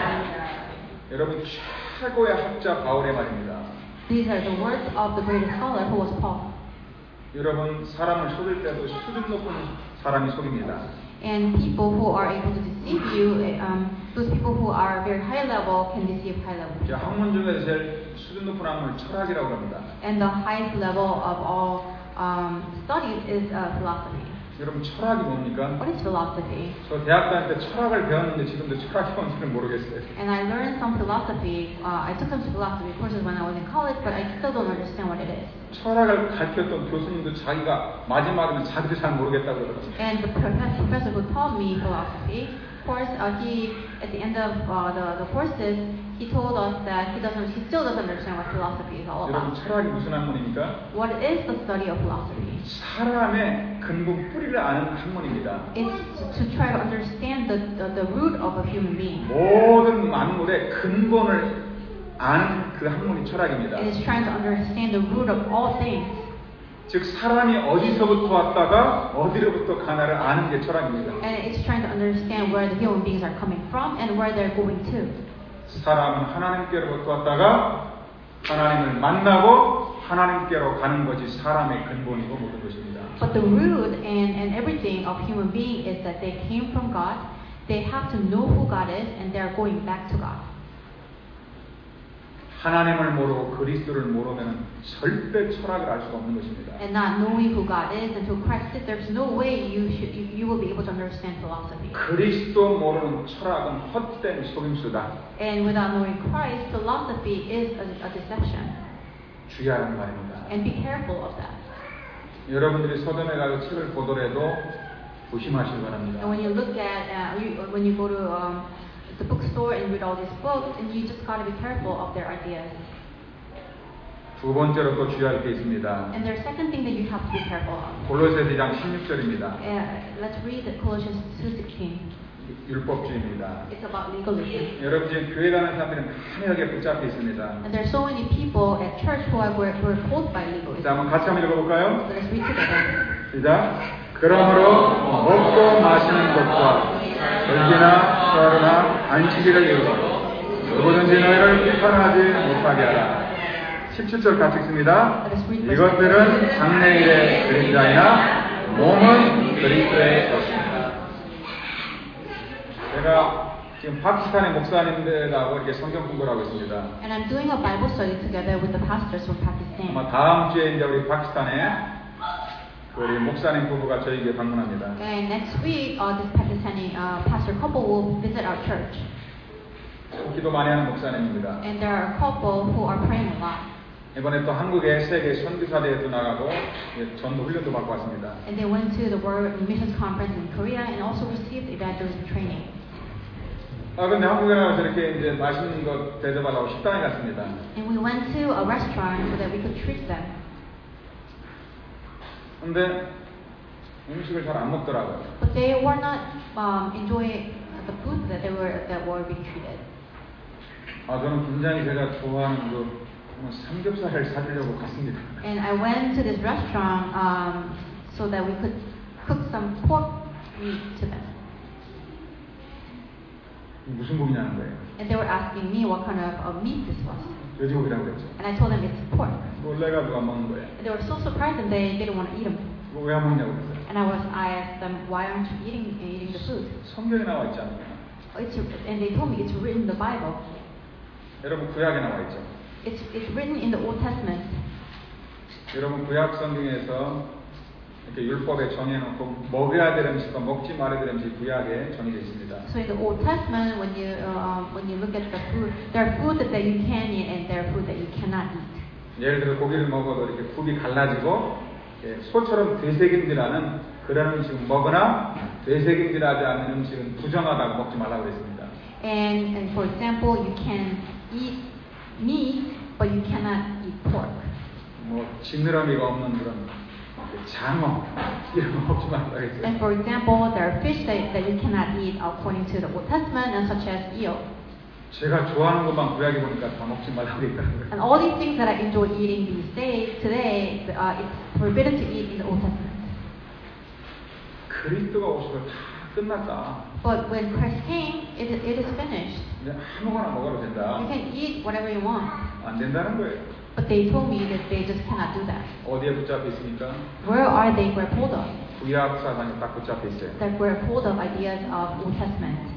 여러분 최고의 학자 바울의 말입니다. These are the words of the greatest scholar who was Paul. 여러분 사람을 속일 때도 수준 높은 사람이 속입니다. And people who are able to deceive you, those people who are very high level can deceive high level people. 학문 중에서 제일 수준 높은 학문을 철학이라고 합니다. And the highest level of all studies is philosophy. 여러분 철학이 뭡니까? What is philosophy? 저 대학 다닐 때 철학을 배웠는데 지금도 철학이 뭔지는 모르겠어요. And I learned some philosophy. I took some philosophy courses when I was in college, but I still don't understand what it is. 철학을 가르쳤던 교수님도 자기가 마지막에는 자기도 잘 모르겠다고 그러더라고요. And the professor who taught me philosophy, of course, he at the end of the courses, he told us that he still doesn't understand what philosophy is all 여러분 about. 철학이 무슨 학문입니까? What is the study of philosophy? 사람의 근본 뿌리를 아는 학문입니다. It's to try to understand the root of a human being. 모든 만물의 근본을 아는 그 학문이 철학입니다. It is trying to understand the root of all things. 즉 사람이 어디서부터 왔다가 어디로부터 가나를 아는 게 철학입니다. And it's trying to understand where the human beings are coming from and where they're going to. 사람은 하나님께로부터 왔다가 하나님을 만나고 하나님께로 가는 것이 사람의 근본이고 모든 것입니다. But the root and everything of human being is that they came from God. They have to know who God is and they are going back to God. 하나님을 모르고 그리스도를 모르면 절대 철학을 알 수가 없는 것입니다. And not knowing who God is and who Christ is, there's no way you will be able to understand philosophy. 그리스도 모르는 철학은 헛된 속임수다. And without knowing Christ, philosophy is a deception. 주의하라는 말입니다. And be careful of that. 여러분들이 서점에 가서 책을 보더라도 조심하시기 바랍니다. And when you look at, when you go to the bookstore and read all these books, and you just got to be careful of their ideas. 두 번째로 또 주의할 게 있습니다. And there's second thing that you have to be careful of. 골로새 2장 16절입니다. Let's read Colossians 2:16. 율법주의입니다. It's about legalism. 여러분 지금 교회 가는 사람들은 한약에 붙잡혀 있습니다. And there's so many people at church who were pulled by legalism. 자, 한번 같이 한번 읽어볼까요? Let us read together. 시작. 그러므로 먹고 마시는 것과 절기나 설이나 안식일을 이루고 누구든지 너희를 비판하지 못하게 하라. 17절 같이 읽습니다. 이것들은 장래일의 그림자이나 몸은 그리스도의 것입니다. 제가 지금 파키스탄의 목사님들하고 이렇게 성경 공부를 하고 있습니다. And I'm doing a Bible study together with the pastors from Pakistan. 아마 다음 주에 이제 우리 파키스탄에 우리 목사님 부부가 저희에게 방문합니다. And next week, this Pakistani pastor couple will visit our church. 기도 많이 하는 목사님입니다. And there are a couple who are praying a lot. 이번에 또 한국의 세계 선교사대회도 나가고 전도 훈련도 받고 왔습니다. And they went to the World Missions Conference in Korea and also received evangelism training. 근데 한국에 나와서 이렇게 이제 맛있는 거 대접하려고 식당에 갔습니다. And we went to a restaurant so that we could treat them. 근데 음식을 잘 안 먹더라고요. But they were not enjoying the food that were being treated. 저는 굉장히 제가 좋아하는 그 삼겹살을 사주려고 갔습니다. And I went to this restaurant so that we could cook some pork meat to them. 무슨 고기냐는 거예요. And they were asking me what kind of meat this was. 돼지고기라고 그랬죠. And I told them it's pork. 원래가 누가 먹는 거예요. And they were so surprised and they didn't want to eat them. 왜 안 먹냐고 그랬어요. And I asked them, why aren't you eating the food? 성경에 나와 있지 않나요? And they told me it's written in the Bible. 여러분 구약에 나와 있죠. It's written in the Old Testament. 여러분 구약 성경에서 이렇게 율법에 정해놓고 먹어야 될 음식과 먹지 말아야 될 음식 구약에 정해져 있습니다. So in the Old Testament, when you look at the food, there are food that you can eat and there are food that you cannot eat. 예를 들어 고기를 먹어도 이렇게 굽이 갈라지고 소처럼 되새김질하는 그런 음식은 먹으나 되새김질하지 않는 음식은 부정하다고 먹지 말라고 그랬습니다. And for example, you can eat meat, but you cannot eat pork. 뭐 지느러미가 없는 그런 장어 이런 거 먹지 말라고 했어요. And for example, there are fish that you cannot eat according to the Old Testament, and such as eel. 제가 좋아하는 것만 구약에 보니까 다 먹지 말라고 했다는 거예요. And all these things that I enjoy eating these days, today, it's forbidden to eat in the Old Testament. 그리스도가 오시고 다 끝났다. But when Christ came, it is finished. 그냥 아무거나 먹어도 된다. You can eat whatever you want. 안 된다는 거예요. But they told me that they just cannot do that. 어디에 붙잡혀 있습니까? Where are they grabbed hold of? 구약 사상에 딱 붙잡혀 있어요. That grabbed hold of ideas of Old Testament.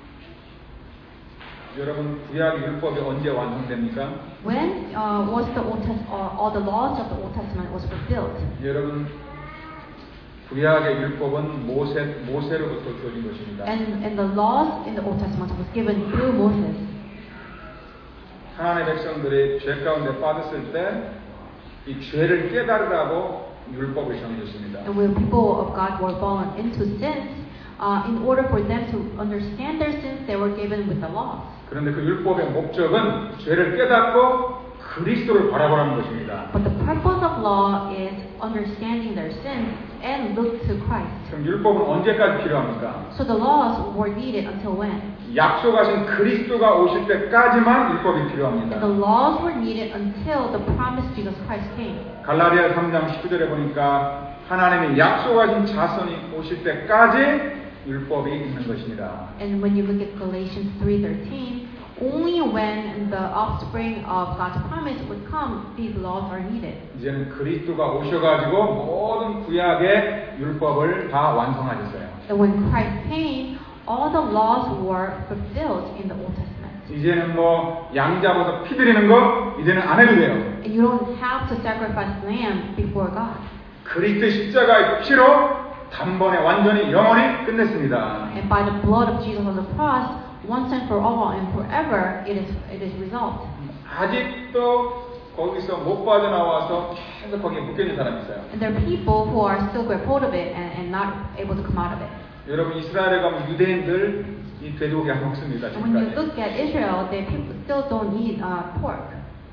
여러분 구약 율법이 언제 완성됩니까? When was the Old Testament, all the laws of the Old Testament was fulfilled? 여러분 구약의 율법은 모세로부터 주어진 것입니다. And the laws in the Old Testament was given through Moses. 하나님의 백성들이 죄 가운데 빠졌을 때 이 죄를 깨달으라고 율법을 정해줬습니다. And when people of God were fallen into sins, in order for them to understand their sins, they were given with the laws. 그런데 그 율법의 목적은 죄를 깨닫고 그리스도를 바라보라는 것입니다. But the purpose of law is understanding their sins and look to Christ. 그럼 율법은 언제까지 필요합니까? So the laws were needed until when? 약속하신 그리스도가 오실 때까지만 율법이 필요합니다. And the laws were needed until the promised Jesus Christ came. 갈라디아 3장 19절에 보니까 하나님이 약속하신 자손이 오실 때까지 율법이 있는 것입니다. And when you look at Galatians 3:13, only when the offspring of God's promise would come, these laws are needed. 이제는 그리스도가 오셔가지고 모든 구약의 율법을 다 완성하셨어요. And when Christ came, all the laws were fulfilled in the Old Testament. 이제는 뭐 양 잡아서 피 드리는 거 이제는 안 해도 돼요. And you don't have to sacrifice lamb before God. 그리스도 십자가의 피로 단번에 완전히 영원히 끝냈습니다. And by the blood of Jesus on the cross, once and for all and forever, it is resolved. 아직도 거기서 못 빠져나와서 계속 거기에 묶여있는 사람이 있어요. And there are people who are still grab hold of it and not able to come out of it. 여러분 이스라엘에 가면 유대인들 이 돼지고기 안 먹습니다. And when you 지금까지. look at Israel, they people still don't eat pork.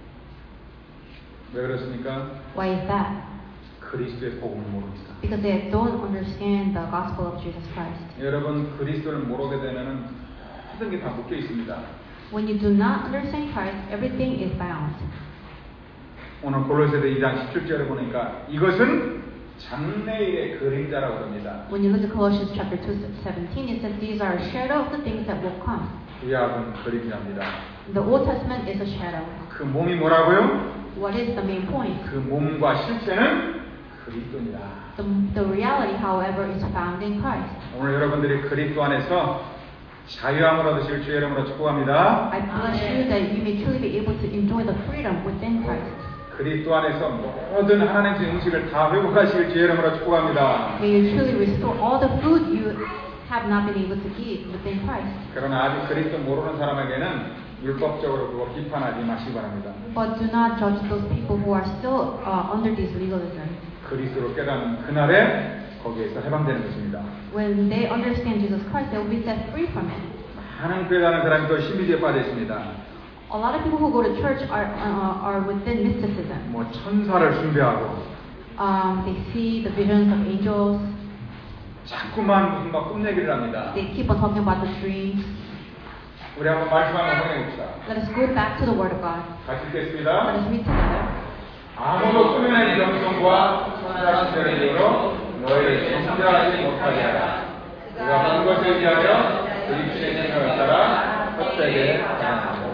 왜 그렇습니까? Why is that? 그리스도의 복음을 모릅니다. Because they don't understand the gospel of Jesus Christ. 여러분 그리스도를 모르게 되면은 모든 게 다 묶여 있습니다. When you do not understand Christ, everything is bound. 오늘 골로새서 2장 17절에 보니까 이것은 장래일의 그림자라고 합니다. When you look at Colossians chapter 2:17, it says these are a shadow of the things that will come. 구약은 그림자입니다. The Old Testament is a shadow. 그 몸이 뭐라고요? What is the main point? 그 몸과 실체는 그리스도입니다. The reality, however, is found in Christ. 오늘 여러분들이 그리스도 안에서 자유함을 얻으실 주의 이름으로 축복합니다. I bless you that you may truly be able to enjoy the freedom within Christ. 그리스도 안에서 모든 하나님의 음식을 다 회복하실 주의 이름으로 축복합니다. May you truly restore all the food you have not been able to eat within Christ. 그러나 아직 그리스도 모르는 사람에게는 율법적으로 그거 비판하지 마시기 바랍니다. But do not judge those people who are still under this legalism. 그리스도를 깨닫는 그날에 거기에서 해방되는 것입니다. When they understand Jesus Christ, they will be set free from it. 하나님 교회 다니는 사람이 또 신비주의에 빠져 있습니다. A lot of people who go to church are within mysticism. 뭐 천사를 숭배하고 They see the visions of angels. 자꾸만 무슨 막 꿈 얘기를 합니다. They keep on talking about the dreams. 우리 한번 말씀 한번 확인해 봅시다. Let us go back to the Word of God. 같이 Let 읽겠습니다. us read together. 아무도 꾸며낸 정성과 선한 신들의 이유로 너희를 정죄하지 못하게 하라. 그가 본 것에 의하여 그 입술의 생각을 따라 헛되게 하라.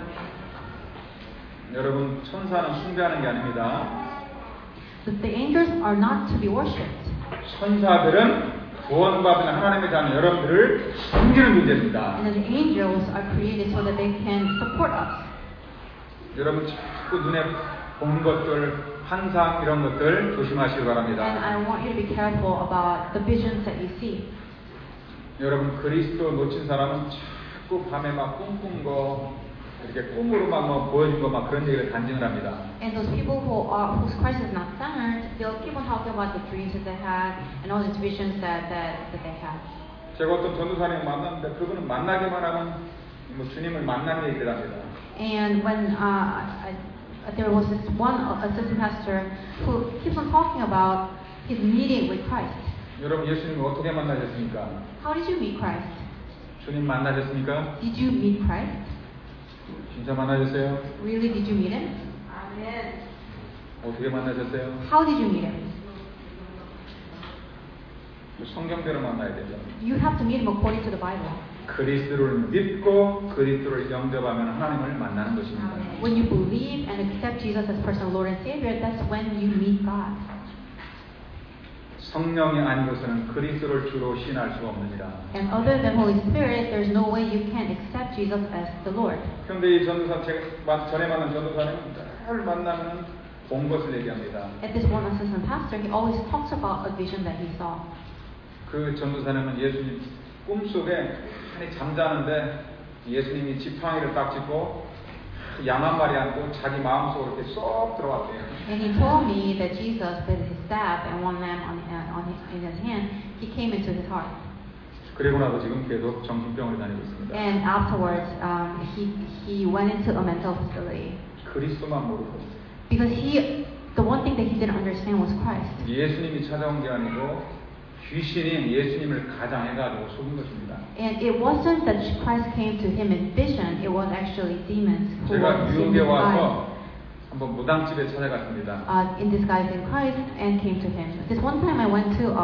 여러분, 천사는 숭배하는 게 아닙니다. The angels are not to be worshipped. 천사들은 구원받은 하나님의 자녀 여러분들을 섬기는 존재입니다. And the angels are created so that they can support us. 여러분 자꾸 눈에 보는 것들, 환상 이런 것들 조심하시기 And 바랍니다. I want you to be careful about the visions that you see. 여러분 그리스도 놓친 사람은 자꾸 밤에 막 꿈꾼 거 이렇게 꿈으로 막 뭐 보여준 거 막 그런 얘기를 간증을 합니다. And those people whose Christ is not centered, they'll keep on talking about the dreams that they had and all these visions that they had. 제가 어떤 전도사님 만났는데 그분은 만나기만 하면 뭐 주님을 만나는 얘기를 합니다. And when there was this one assistant pastor who keeps on talking about his meeting with Christ. 여러분 예수님을 어떻게 만나셨습니까? How did you meet Christ? 주님 만나셨습니까? Did you meet Christ? 진짜 만나셨어요? Really, did you meet him? 어떻게 만나셨어요? How did you meet him? 성경대로 만나야 되죠. You have to meet him according to the Bible. 그리스도를 믿고 그리스도를 영접하면 하나님을 만나는 것입니다. When you believe and accept Jesus as personal Lord and Savior, that's when you meet God. 성령이 아니고서는 그리스도를 주로 신할 수가 없느니라. And other than Holy Spirit, there's no way you can accept Jesus as the Lord. 그런데 이 전도사 제가 전에 만난 전도사는 늘 만나면 본 것을 얘기합니다. At this one assistant pastor, he always talks about a vision that he saw. 그 전도사님은 예수님 꿈속에 한이 잠자는데 예수님이 지팡이를 딱 짚고 양 한 마리 안고 자기 마음속으로 이렇게 쏙 들어왔대요. And he told me that Jesus, with his staff and one lamb in his hand, he came into his heart. 그리고 나서 지금 계속 정신병원에 다니고 있습니다. And afterwards, he went into a mental facility 그리스도만 모르고 because the one thing that he didn't understand was Christ. 예수님이 찾아온 게 아니고 귀신이 예수님을 가장해가지고 속은 것입니다. And it wasn't that Christ came to him in vision; it was actually demons who 제가 were 뉴욕에 와서 한번 무당집에 찾아갔습니다. in disguise in Christ and came to him. This one time I went to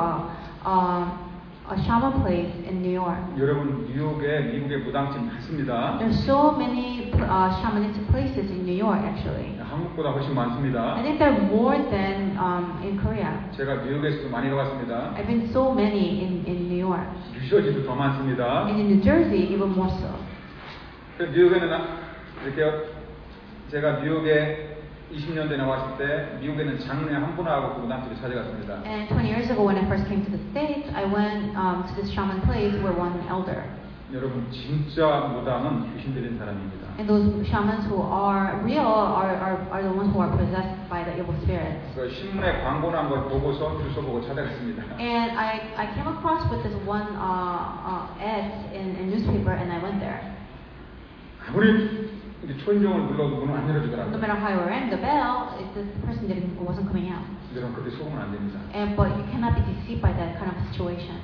a shaman place in New York. 여러분 뉴욕에 미국의 무당집 많습니다. There's so many shamanistic places in New York actually. 한국보다 훨씬 많습니다. I think there are more than in Korea. 제가 뉴욕에서도 많이 가봤습니다. I've been so many in New York. 뉴저지도 더 많습니다. And in New Jersey even more so. 뉴욕에는 이렇게 제가 뉴욕에 20년 전에 왔을 때 미국에는 장로에 한 분하고 그 무당집에 찾아갔습니다. And 20 years ago when I first came to the States, I went to this shaman place where one elder. 여러분 진짜 무당은 귀신 들린 사람입니다. And those shamans who are real are the ones who are possessed by the evil spirits. 그 신문에 광고 난 걸 보고서 주소 보고 찾아갔습니다. And I came across with this one ad in newspaper and I went there. 아무리 초인종을 눌러도 문을 안 열어주더라고요. No matter how I rang the bell, the person wasn't coming out. 여러분 그렇게 속으면 안 됩니다. But you cannot be deceived by that kind of situation.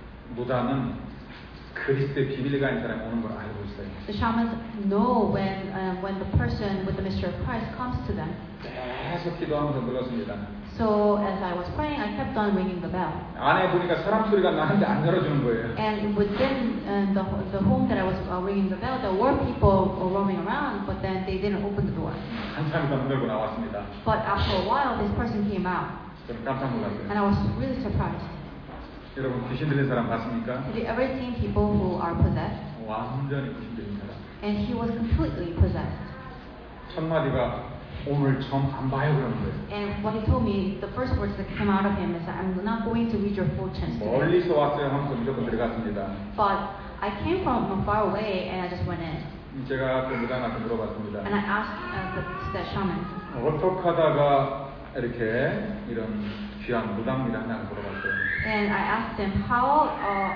무당은 그리스도의 비밀을 가진 사람이 오는 걸 알고 있어요. The shamans know when the person with the mystery of Christ comes to them. 계속 기도하면서 눌렀습니다. So as I was praying, I kept on ringing the bell. 안에 보니까 사람 소리가 나는데 안 열어주는 거예요. And within the home that I was ringing the bell, there were people roaming around, but then they didn't open the door. 한 사람이 더 열고 나왔습니다. But after a while, this person came out, 저는 깜짝 놀랐어요. and I was really surprised. 여러분 귀신 들린 사람 봤습니까? Have you ever seen people who are possessed? 완전히 귀신 들린 사람. And he was completely possessed. 첫 마디가 오늘 점 안 봐요 그러는 거예요. And what he told me, the first words that came out of him is, "I'm not going to read your fortunes today." 멀리서 왔어요 하면서 무조건 들어갔습니다. But I came from far away, and I just went in. 제가 그 무당한테 물어봤습니다. And I asked that shaman, 어떻게 하다가 이렇게 이런 귀한 무당일을 하냐고 물어봤어요. and I asked him, how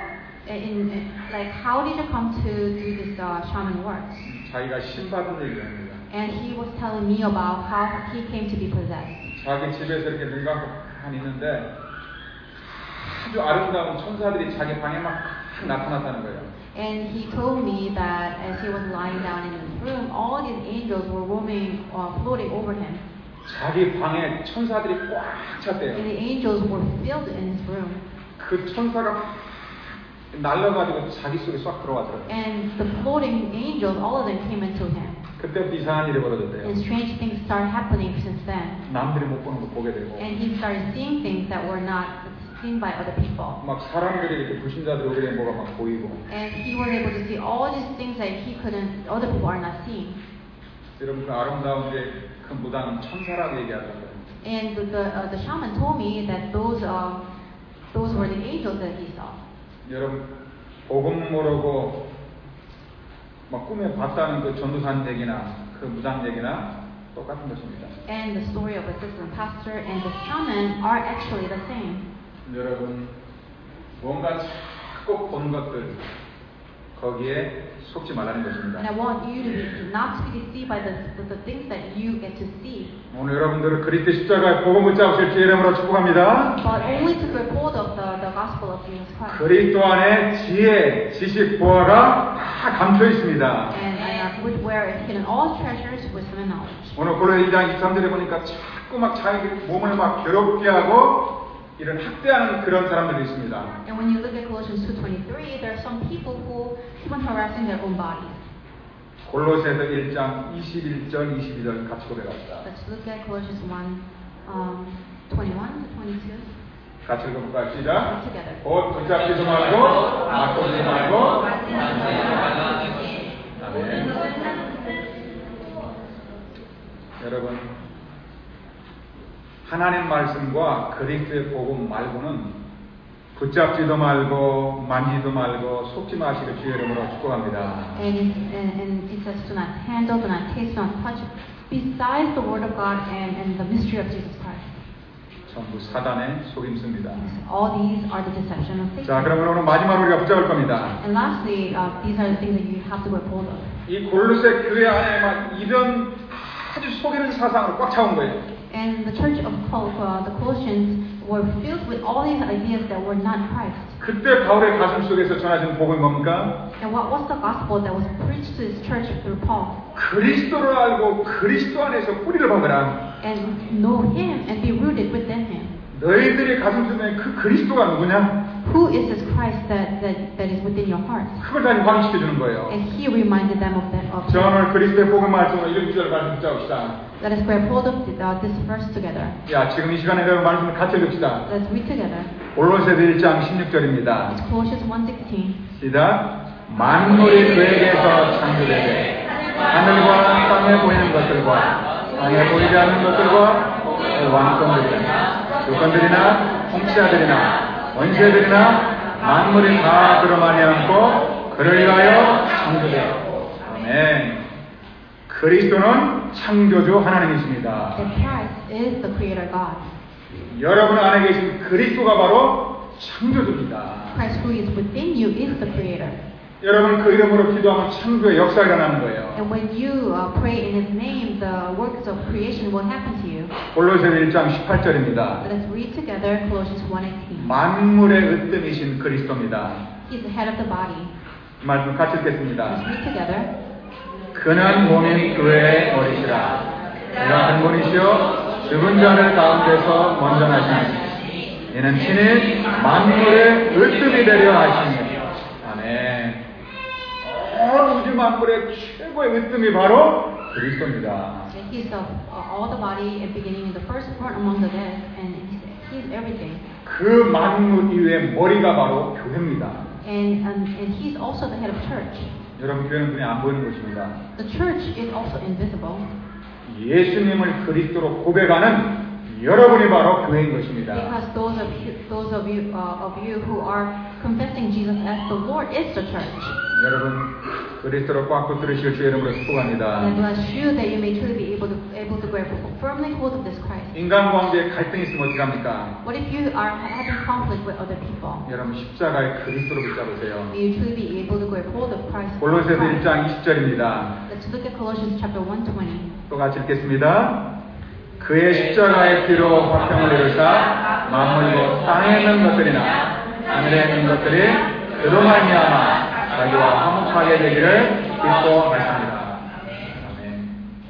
Like, how did you come to do this shaman works? 자기가 신받은 얘기를 합니다. And he was telling me about how he came to be possessed. 자기 집에서 이렇게 눈 감고 가만히 있는데 아주 아름다운 천사들이 자기 방에 막 나타났다는 거예요. And he told me that as he was lying down in his room, all these angels were roaming, floating over him. 자기 방에 천사들이 꽉 찼대요. And the angels were filled in his room. 그 천사가 날려가지고 자기 속에 싹 들어가더라고요. And the floating angels, all of them came into him. 그때부터 이상한 일이 벌어졌대요. And strange things started happening since then. 남들이 못 보는 거 보게 되고. And he started seeing things that were not seen by other people. 막 사람들이 이렇게 불신자들이 오게 된 뭐가 막 보이고. And he was able to see all these things that he couldn't, other people are not seeing. 여러분 그 아름다운 게 그 무당은 천사라고 얘기하더라고요. And the shaman told me that those were the angels that he saw. 여러분 복음 모르고 막 꿈에 봤다는 그 전도사님 얘기나 그 무당 얘기나 똑같은 것입니다. And the story of assistant pastor and the shaman are actually the same. 여러분 뭔가 자꾸 본 것들 거기에 속지 말라는 것입니다. And I want you to be not to be deceived by the things that you get to see. 오늘 여러분들은 그리스도 십자가의 복음 붙잡으실 주의 이름으로 축복합니다. But only to grab hold of the gospel of Jesus Christ. 그리스도 안에 지혜, 지식, 보화가 다 감춰 있습니다. And where is hidden all treasures, wisdom and knowledge. 오늘 골로새 2장 23절에 보니까 자꾸 막 자기 몸을 막 괴롭게 하고 이런 학대하는 그런 사람들이 있습니다. And when you look at Colossians 2:23, there are some people who keep on harassing their own bodies. 골로새서 1장 21절 22절 같이 고백합시다. Let's look at Colossians 1:21 to 22. 같이 읽어볼까요? 시작. Together. 곧 붙잡지도 말고 맞고지도 말고 아멘. 여러분 하나님 말씀과 그리스도의 복음 말고는 붙잡지도 말고 만지도 말고 속지 마시고 주의 이름으로 축복합니다. And it says, do not handle, do not taste, do not touch, besides the word of God and the mystery of Jesus Christ. 전부 사단의 속임수입니다. All these are the deception of Satan. 자, 그러면 오늘 마지막으로 우리가 붙잡을 겁니다. And lastly, these are the things that you have to grab hold of. 이 골로새 교회 안에 막 이런 아주 속이는 사상으로 꽉 차온 거예요. And the church of the Colossians were filled with all these ideas that were not Christ. 그때 바울의 가슴 속에서 전하신 복음이 뭡니까? And what's the gospel that was preached to his church through Paul? 그리스도를 알고 그리스도 안에서 뿌리를 박으라. And know him and be rooted within him. 너희들의 가슴 속에 그 그리스도가 누구냐? Who is this Christ that is within your heart? 그걸 다시 확인시켜 주는 거예요. And he reminded them of that. 자, 오늘 그리스도의 복음 말씀으로 1절을 말씀 붙잡읍시다. Let us grab hold of this verse together. 야, 지금 이 시간에 여러분 말씀을 같이 읽읍시다. Let's read together. 골로새서 1장 16절입니다. It's Colossians 1:16. 시작. 만물이 그에게서 창조되되 하늘과 땅에 보이는 것들과 땅에 보이지 않는 것들과 왕권들이나 주권들이나 통치자들이나 원세들이나 만물이 다 그로 말미암고 그를 위하여 창조되었고. 아멘. 그리스도는 창조주 하나님이십니다. That Christ is the Creator God. 여러분 안에 계신 그리스도가 바로 창조주입니다. Christ who is within you is the Creator. 여러분 그 이름으로 기도하면 창조의 역사가 일어나는 거예요. And when you pray in His name, the works of creation will happen to you. 골로새 1장 18절입니다. Let us read together Colossians 1:18. 만물의 으뜸이신 그리스도입니다. He is the head of the body. 이 말씀 같이 읽겠습니다. Let's read together. 그는 몸인 교회의 머리시라. 그가 근본이시요 죽은 자를 가운데서 먼저 나시니 이는 친히 만물의 으뜸이 되려 하시니. 아멘. 우주 만물의 최고의 으뜸이 바로 그리스도입니다. He is all the body and beginning in the first born among the dead, and He is everything. 그 만물 이외의 머리가 바로 교회입니다. And He is also the head of church. 여러분 교회는 눈에 안 보이는 것입니다. The church is also invisible. 예수님을 그리스도로 고백하는 여러분이 바로 교회인 것입니다. Because those of you who are confessing Jesus as the Lord is the church. 여러분 그리스도로 꽉 붙들으실 주 이름으로 축복합니다. And I bless you that you may truly be able to grab firmly hold of this Christ. 인간관계에 갈등이 있으면 어떡합니까? What if you are having conflict with other people? 여러분 십자가의 그리스도로 붙잡으세요. May you truly be able to grab hold of Christ. 골로새서 1장 20절입니다. Let's look at Colossians chapter 1:20. 또 같이 읽겠습니다. 그의 십자가의 피로 화평을 이루사 만물고 땅에 있는 것들이나 하늘에 있는 것들이 그로 말미암아 자기와 화목하게 되기를 기뻐하십니다. 아멘.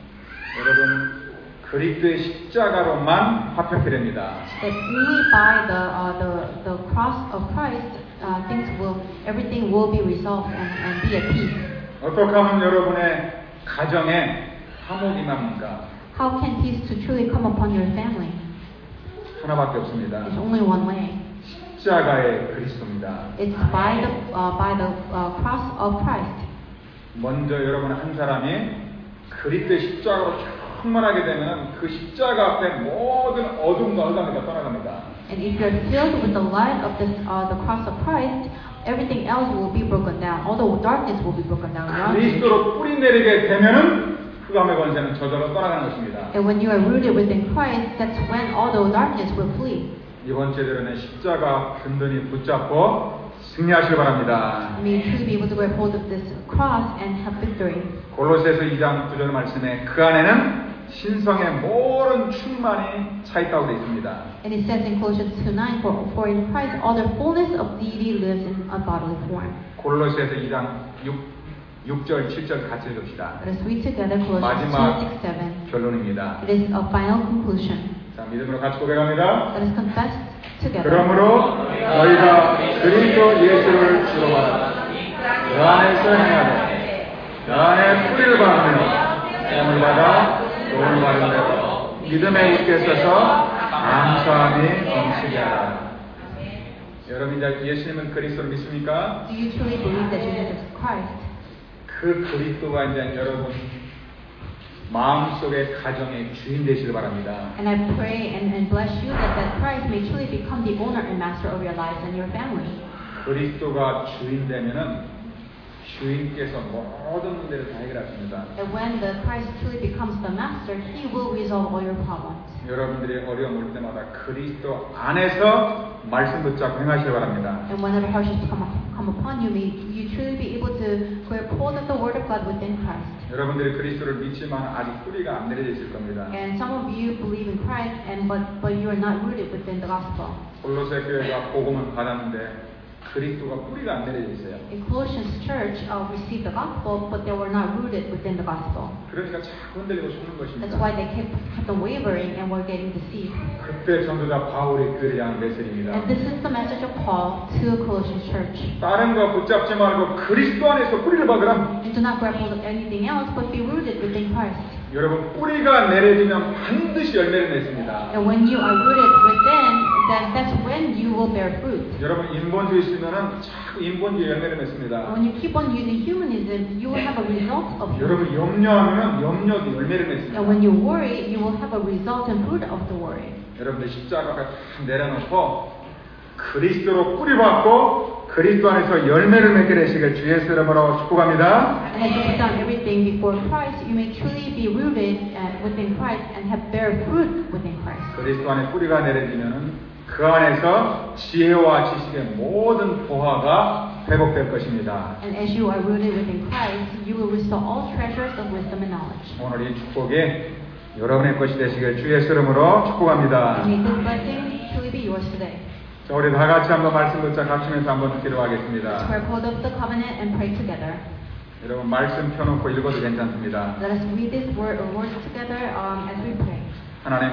여러분 그리스도의 십자가로만 화평케 됩니다. That only by the cross of Christ, everything will be resolved and be at peace. 어떻게 하면 여러분의 가정에 화목이 납니까? How can peace to truly come upon your family? 하나밖에 없습니다. There's only one way. 십자가의 그리스도입니다. It's by the cross of Christ. 먼저 여러분 한 사람이 그리스도의 십자가로 충만하게 되면 그 십자가 앞에 모든 어둠과 흑암이 떠나갑니다. And if you're filled with the light of the cross of Christ, everything else will be broken down. All the darkness will be broken down around you. 그리스도로 뿌리 내리게 되면은 흑암의 권세는 저절로 떠나가는 것입니다. And when you are rooted within Christ, that's when all the darkness will flee. 이번 주에는 십자가 든든히 붙잡고 승리하시기 바랍니다. May you truly be able to grab hold of this cross and have victory. 골로새서 2장 9절 말씀에 그 안에는 신성의 모든 충만이 차 있다고 되어 있습니다. And it says in Colossians 2:9, for in Christ all the fullness of deity lives in a bodily form. 골로새서 2장 6절, 7절 같이 읽읍시다. Let us read together Colossians 마지막 2, 6, 7. 결론입니다. It is a final conclusion. 자, 믿음으로 같이 고백합니다. Let us confess together. 그러므로 너희가 그리스도 예수를 주로 말하라. 그 안에서 행하되 그 안에 뿌리를 박으며 샘을 받아 도움을 받은 대로 믿음에 굳게 서서 감사함이 넘치게 하라. 여러분 이제 예수님은 그리스도를 믿습니까? Do you truly believe that Jesus is Christ? 그 그리스도가 이제 여러분 마음속의 가정의 주인 되시길 바랍니다. And I pray and bless you that Christ may truly become the owner and master of your lives and your family. 그리스도가 주인 되면은 주인께서 모든 문제를 다 해결하십니다. And when the Christ truly becomes the master, He will resolve all your problems. 여러분들이 어려움 올 때마다 그리스도 안에서 말씀 붙잡고 행하시기 바랍니다. And whenever hardships come upon you, may you truly be able to grab hold of the Word of God within Christ. 여러분들이 그리스도를 믿지만 아직 뿌리가 안 내려져 있을 겁니다. And some of you believe in Christ, but you are not rooted within the gospel. 골로새 교회가 복음을 받았는데 그리스도가 뿌리가 안 내려져 있어요. In Colossians church, received the gospel, but they were not rooted within the gospel. 그러니까 자꾸 흔들리고 속는 것입니다. That's why they kept on wavering and were getting deceived. 그때 전도자 바울이 교회를 향한 메시지입니다. And this is the message of Paul to Colossians church. 다른 거 붙잡지 말고 그리스도 안에서 뿌리를 박으라. And do not grab hold of anything else, but be rooted within Christ. 여러분 뿌리가 내려지면 반드시 열매를 맺습니다. And when you are rooted within, that's when you will bear fruit. 여러분 인본주의 있으면은 자꾸 인본주의 열매를 맺습니다. When you keep on using humanism, you will have a result of fruit. 여러분 염려하면은 염려도 열매를 맺습니다. And when you worry, you will have a result and fruit of the worry. 여러분들 십자가가 다 내려놓고 그리스도로 뿌리 박고 그리스도 안에서 열매를 맺게 되시길 주 예수 이름으로 축복합니다. And as you put down everything before Christ, you may truly be rooted within Christ and have bear fruit within Christ. 그리스도 안에 뿌리가 내려지면은 그 안에서 지혜와 지식의 모든 보화가 회복될 것입니다. And as you are rooted within Christ, you will restore all treasures of wisdom and knowledge. 오늘 이 축복이 여러분의 것이 되시길 주 예수 이름으로 축복합니다. And may this blessing truly be yours today. 자, 우리 다 같이 한번 말씀 붙잡 합치면서 한번 기도하겠습니다. Grab hold of the covenant and pray together. 여러분 말씀 펴놓고 읽어도 괜찮습니다. Let us read these words together as we pray. 하나님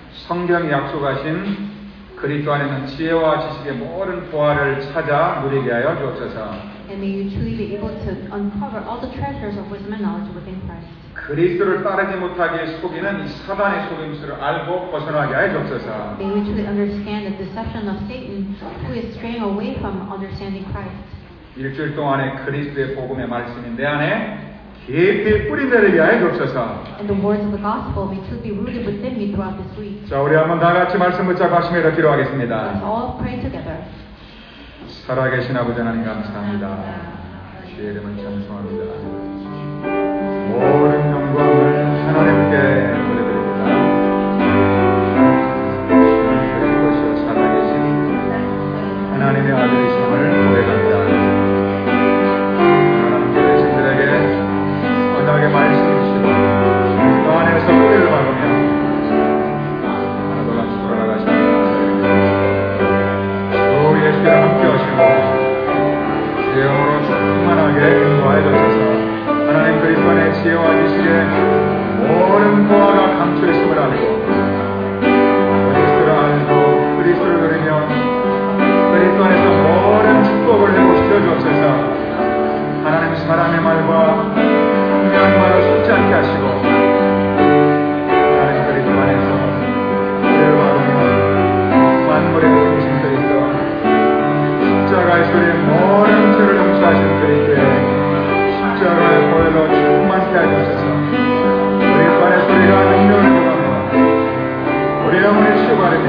성경이 약속하신 그리스도 안에는 지혜와 지식의 모든 보화를 찾아 누리게 하여 주옵소서. And may you truly be able to uncover all the treasures of wisdom and knowledge within Christ. 그리스도를 따르지 못하게 속이는 이 사단의 속임수를 알고 벗어나게 하여 주옵소서. May we truly understand the deception of Satan, who is straying away from understanding Christ. 일주일 동안의 그리스도의 복음의 말씀이 내 안에 깊이 뿌리 내리게 하여 주옵소서. And the words of the gospel may truly be rooted within me throughout this week. 자, 우리 한번 다 같이 말씀 붙잡고 하시며 기도하겠습니다. Let's all pray together. 살아계신 아버지 하나님 감사합니다. 주의 이름을 찬송합니다. 모든 영광을 하나님께 돌려드립니다. 주의 것이요 살아계신 하나님의 아들이심을 고백합니다. 하나님 교회신들에게 언약의 말씀 주시고 또 안에서 뿌리를 박으며 하나도 같이 돌아가십니다. 주 예수와 함께 하시고 주의 영으로 충만하게 인도하여 주셔서 하나님 그리스도 안에 지혜와 지식의 모든 보화가 감춰 있음을 알고 그리스도를 알고 그리스도를 누리며 그리스도 안에서 모든 축복을 회복시켜 주옵소서. 하나님 사람의 말과 분명한 말을 쏟지 않게 하시고 하나님 그리스도 안에서 우리를 바르며 만물의 중심 그리스도 십자가의 소리에 모든 죄를 용서하신 그리스도의 십자가의 보혈로 충만케 하셔서 그리스도 안에 소리가 능력을 보가며 우리 영혼을 치유하려며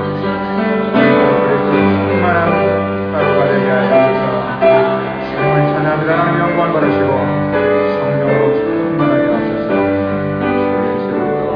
그리스도의 충만한 하루가 되게 하여 주셔서 주님을 찬양합니다. 하나님 영광을 받으시고 성령으로 충만하게 하셔서 주의 이름으로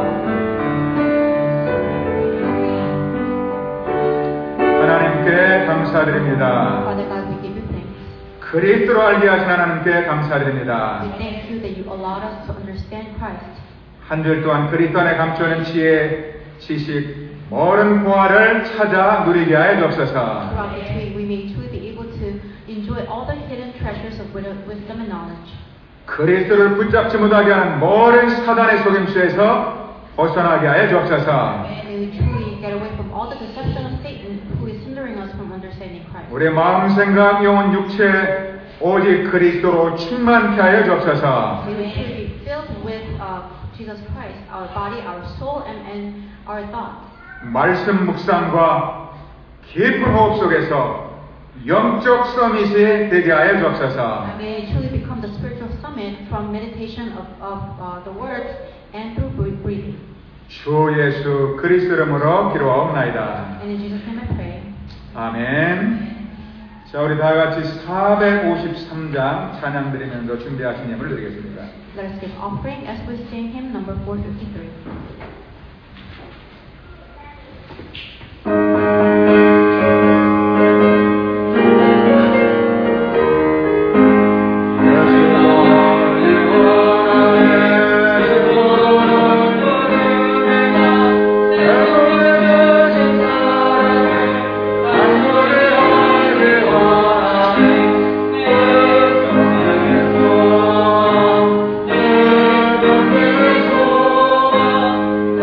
하나님께 감사드립니다. Father God, we give you thanks. 그리스도로 알게 하신 하나님께 감사드립니다. We thank you that you allowed us to understand Christ. 한 주일 동안 그리스도 안에 감추어낸 지혜, 지식, 모든 보화를 찾아 누리게 하여 주옵소서. Throughout this week, we may truly be able to enjoy all the hidden treasures of wisdom and knowledge. 그리스도를 붙잡지 못하게 하는 모든 사단의 속임수에서 벗어나게 하여 주옵소서. May we truly get away from all the deception of Satan who is hindering us from understanding Christ. 우리의 마음, 생각, 영혼, 육체 오직 그리스도로 충만케 하여 주옵소서. May we truly be filled with Jesus Christ, our body, our soul, and our thoughts. 말씀 묵상과 깊은 호흡 속에서 영적 서밋이 되게 하여 주옵소서. May it truly become the spiritual summit from meditation of the words and through breathing. 주 예수 그리스도 이름으로 기도하옵나이다. And in Jesus' name I pray. 아멘. 자, 우리 다 같이 453장 찬양 드리면서 준비하신 예물을 드리겠습니다. Let us give offering as we sing hymn number 453. 내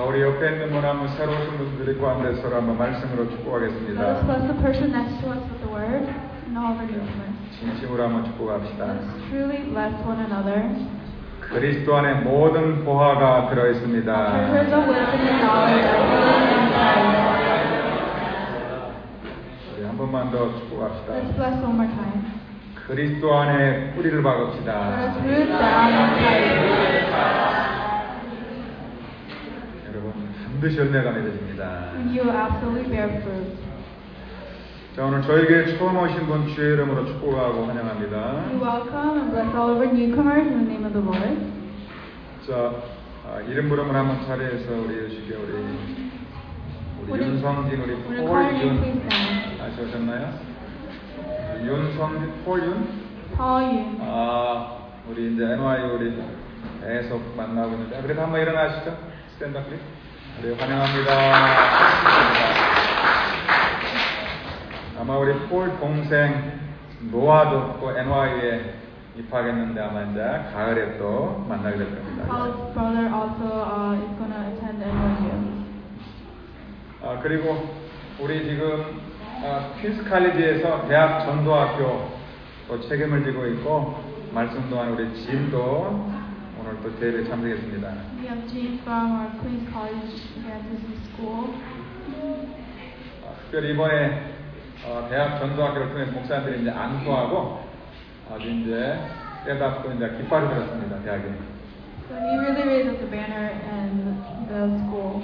자, 우리 옆에 있는 분 한번 새로 오신 분들 가운데 서로 한번 말씀으로 Let us 축복하겠습니다. bless the person next to us with the word and all of our newcomers. 진심으로 한번 축복합시다. Let's truly bless one another. 그리스도 안에 모든 보화가 들어있습니다. Treasures of wisdom and knowledge are hidden in Christ. 우리 한 번만 더 축복합시다. Let's bless one more time. 그리스도 안에 뿌리를 Let 박읍시다. us root down in Christ. 여러분 반드시 열매가 맺어집니다. And you will absolutely bear fruit. 자, 오늘 저에게 처음 오신 분 주의 이름으로 축복하고 환영합니다. We welcome and bless all of our newcomers in the name of the Lord. 자, 이름 부름을 한번 차례해서 우리 해주시게 우리 윤성진, 우리 Would you call your name 폴윤 please stand? 다시 오셨나요? 윤성진, 폴윤? Paul Yun. 우리 이제 NY 우리 계속 만나고 있는데 그래도 한번 일어나시죠. 스탠드업 플리즈. 우리 환영합니다. 아마 우리 폴 동생 노아도 또 NY에 입학했는데 아마 이제 가을에 또 만나게 될 겁니다. Paul's brother also is going to attend NYU. 그리고 우리 지금 퀸스 칼리지에서 대학 전도학교 또 책임을 지고 있고 말씀도한 우리 진도 오늘 또 대회에 참석했습니다. We have Jean from our Queen's College Adventist School. 특별히 이번에 대학 전도학교를 통해서 목사님들이 이제 안수하고 아주 이제 깨닫고 이제 깃발을 들었습니다. 대학에. So he really raised up the banner in the school.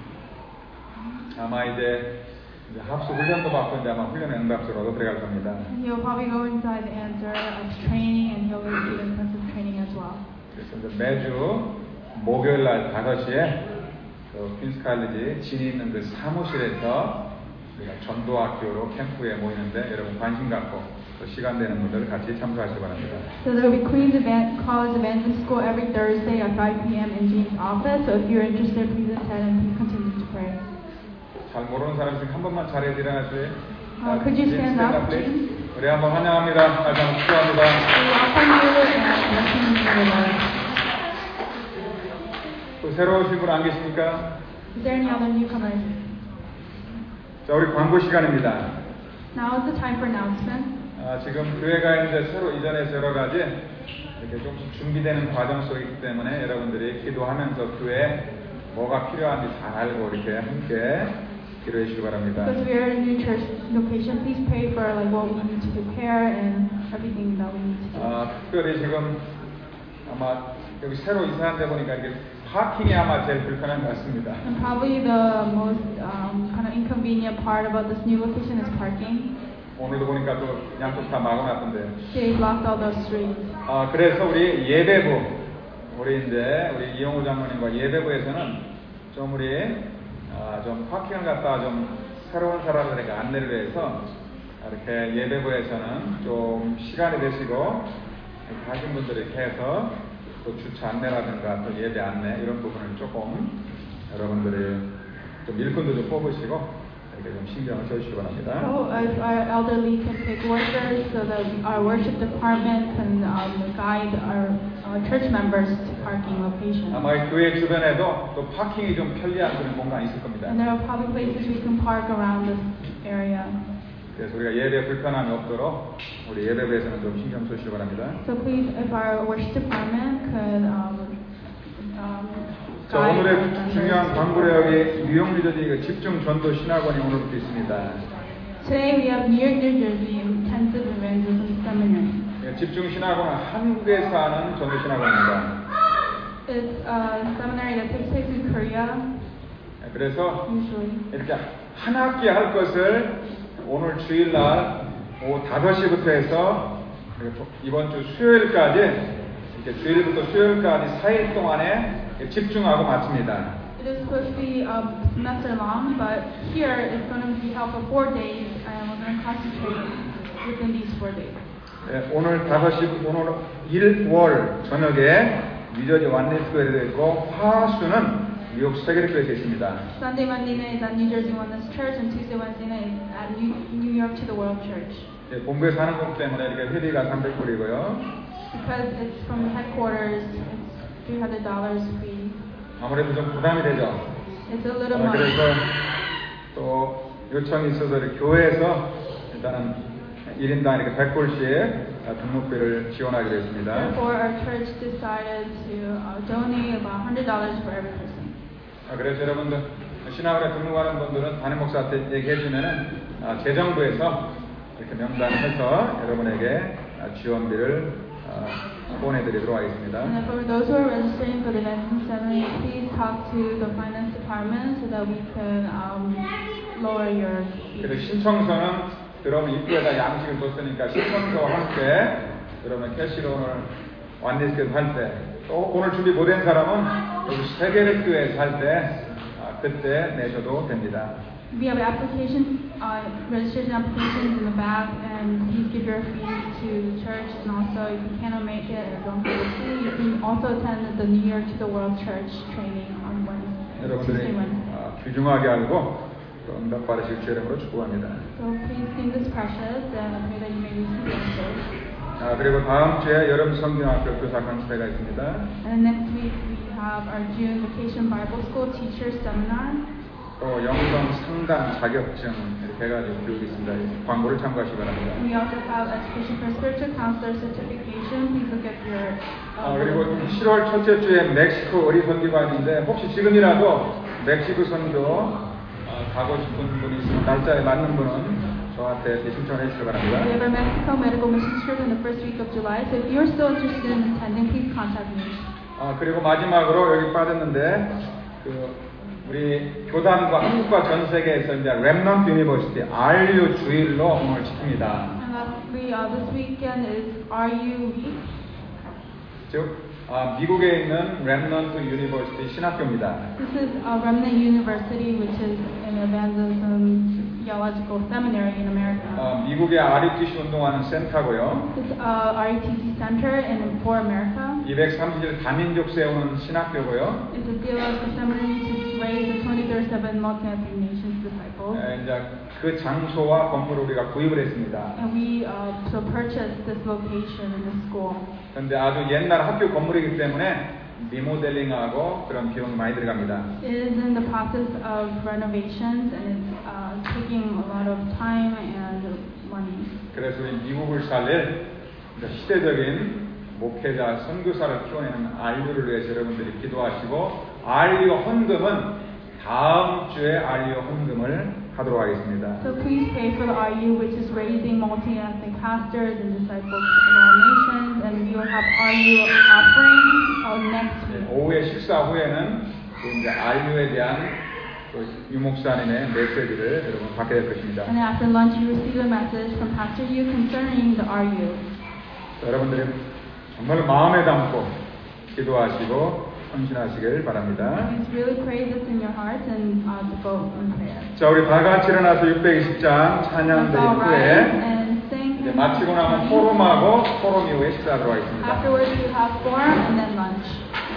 아마 이제 합숙 훈련도 받고 이제 아마 훈련의 응답수로 얻어 들어갈 겁니다. And he'll probably go inside the answer of training and he'll receive intensive training as well. 그래서 이제 매주 목요일 날 5시에 그 퀸스 칼리지 진이 있는 그 사무실에서 우리가 전도학교로 캠프에 모이는데 여러분 관심 갖고 또 시간 되는 분들 같이 참석하시기 바랍니다. So there will be Queen's College Adventist School every Thursday at 5 p.m. in Jean's office. So if you're interested, please attend and please continue to pray. 잘 모르는 사람 있으면 한 번만 자리에 일어나시고요. Could you stand up, please? 우리 한번 환영합니다. 다시 한번 축하합니다. We welcome you and welcome you to the Lord. 또 새로 오신 분 안 계십니까? Is there any other newcomers? 자, 우리 광고 시간입니다. Now is the time for announcement. 지금 교회가 이제 새로 이전해서 여러 가지 이렇게 좀 준비되는 과정 속이기 때문에 여러분들이 기도하면서 교회에 뭐가 필요한지 잘 알고 이렇게 함께 기도해 주시기 바랍니다. Because we are a new church location, please pray for like what we need to prepare and everything that we need to do. 특별히 지금 아마 여기 새로 이사한 데 보니까 이게 파킹이 아마 제일 불편한 것 같습니다. And probably the most kind of inconvenient part about this new location is parking. 오늘도 보니까 또 양쪽 다 막아놨던데. They blocked all the streets. 그래서 우리 예배부 우리 이영호 장로님과 예배부에서는 좀 좀 파킹을 갖다 좀 새로운 사람들에게 안내를 해서 이렇게 예배부에서는 좀 시간이 되시고 가신 분들이 이렇게 해서 또 주차 안내라든가 또 예배 안내 이런 부분을 조금 여러분들이 좀 일꾼도 좀 뽑으시고 이렇게 좀 신경을 써주시기 바랍니다. So if our elderly can pick workers so that our worship department can guide our church members to parking locations. 아마 이 교회 주변에도 또 파킹이 좀 편리한 그런 공간이 있을 겁니다. And there are probably places we can park around this area. 그래서 우리가 예배 불편함이 없도록 우리 예배부에서는 좀 신경 쓰시기 바랍니다. So please, if our worship department could 자, 오늘의 중요한 광고력이 뉴욕 뉴저지 집중 전도 신학원이 오늘부터 있습니다. Today we have New York, New Jersey Intensive Evangelism Seminary. 집중 신학원은 한국에서 하는 전도 신학원입니다. It's a seminary that takes place in Korea. 그래서 Usually. 이렇게 한 학기 할 것을 오늘 주일날 오후 5시부터 해서 이번 주 수요일까지 이렇게 주일부터 수요일까지 4일 동안에 집중하고 마칩니다. It is supposed to be semester long, but here it's going to be held for 4 days, and we're going to concentrate within these 4 days. 오늘 5시 오늘 1월 저녁에 뉴저지 완네스교회에 되어 있고 화수는 뉴욕 스테게르교회에 있습니다. Sunday, Monday night is at New Jersey Oneness Church, and Tuesday, Wednesday night is at New York to the World Church. 본부에서 하는 것 때문에 이렇게 회비가 $300이고요. Because it's from the headquarters, it's $300 fee. 아무래도 좀 부담이 되죠. It's a little much. 그래서 또 요청이 있어서 교회에서 일단은 1인당 이렇게 100불씩 등록비를 지원하기로 했습니다. Therefore, our church decided to donate about $100 for every person. 그래서 여러분들 신학원에 등록하는 분들은 담임 목사한테 얘기해주면은 재정부에서 이렇게 명단해서 여러분에게 지원비를 보내드리도록 하겠습니다. And for those who are registering for the Advancing Seminary, please talk to the finance department so that we can lower your fees. 그래서 신청서는 여러분 입구에다 양식을 뒀으니까 신청서와 함께 여러분 캐시론을 완리스케도 할 때, 또 오늘 준비 못한 사람은 여기 세계력교회에서 할 때 그때 내셔도 됩니다. We have application, registration applications in the back, and please give your fees to the church. And also, if you cannot make it or don't have a fee, you can also attend the New Year to the World Church training on Tuesday, 여러분들이 Wednesday. 귀중하게 알고 또 응답 받으실 주 이름으로 축복합니다. So please think this precious, and I pray that you may receive answers. 그리고 다음 주에 여름 성경학교 교사 강사회가 있습니다. And next week we have our June Vacation Bible School Teacher Seminar. 또 영성 상담 자격증 이렇게 해가지고 교육이 있습니다. 광고를 참고하시기 바랍니다. We also have Education for Spiritual Counselor Certification. Please look at your. 그리고 7월 첫째 주에 멕시코 의리 선교가 있는데 혹시 지금이라도 멕시코 선교 가고 싶은 분이 있으면 날짜에 맞는 분은 저한테 신청해 주시기 바랍니다. We have our Mexico Medical Mission Trip in the first week of July. So if you're still interested in attending, please contact me. 그리고 마지막으로 여기 빠졌는데 우리 교단과 한국과 전 세계에서 이제 렘넌트 유니버시티 RU 주일로 오늘 지킵니다. And lastly, this weekend is RU Week. 즉 미국에 있는 렘넌트 유니버시티 신학교입니다. This is Remnant University, which is an evangelism theological seminary in America. 미국의 RUTC 운동하는 센터고요. It's RUTC Center for America. 230일 다민족 세우는 신학교고요. It's a theological seminary to raise the 2037 multi-ethnic nations disciples. 이제 그 장소와 건물을 우리가 구입을 했습니다. And we so purchased this location in the school. 그런데 아주 옛날 학교 건물이기 때문에 리모델링하고 그런 비용이 많이 들어갑니다. It is in the process of renovations and it's taking a lot of time and money. 그래서 우리 미국을 살릴 시대적인 목회자, 선교사를 키워내는 RU를 위해서 여러분들이 기도하시고 RU 헌금은 다음 주에 RU 헌금을 하도록 하겠습니다. So please pray for the RU, which is raising multi-ethnic pastors and disciples of all nations, and we will have RU offering next week. 오후에 식사 후에는 이제 RU에 대한 유 목사님의 메시지를 여러분 받게 될 것입니다. And after lunch, you receive a message from Pastor Yu concerning the RU. 여러분들이 정말 마음에 담고 기도하시고 헌신하시길 바랍니다. Please really pray this in your heart and devote in prayer. 자, 우리 다 같이 일어나서 620장 찬양 드린 후에 이제 마치고 나면 포럼하고 포럼 이후에 식사하도록 하겠습니다. Afterwards, we have forum and then lunch.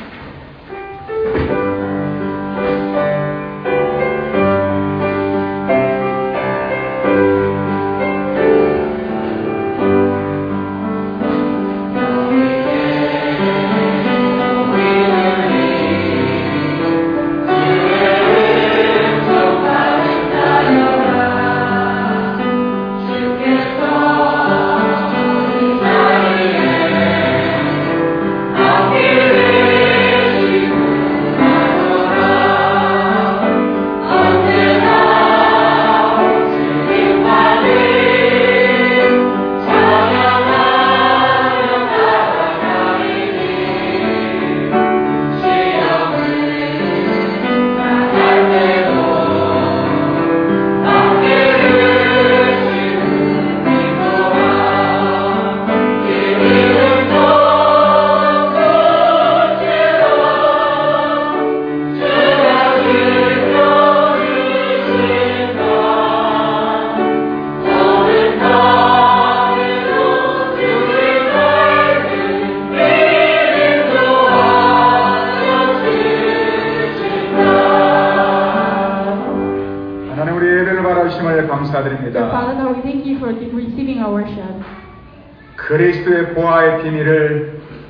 감사드립니다. Father God, we thank you for receiving our worship. 그리스도의 보화의 비밀을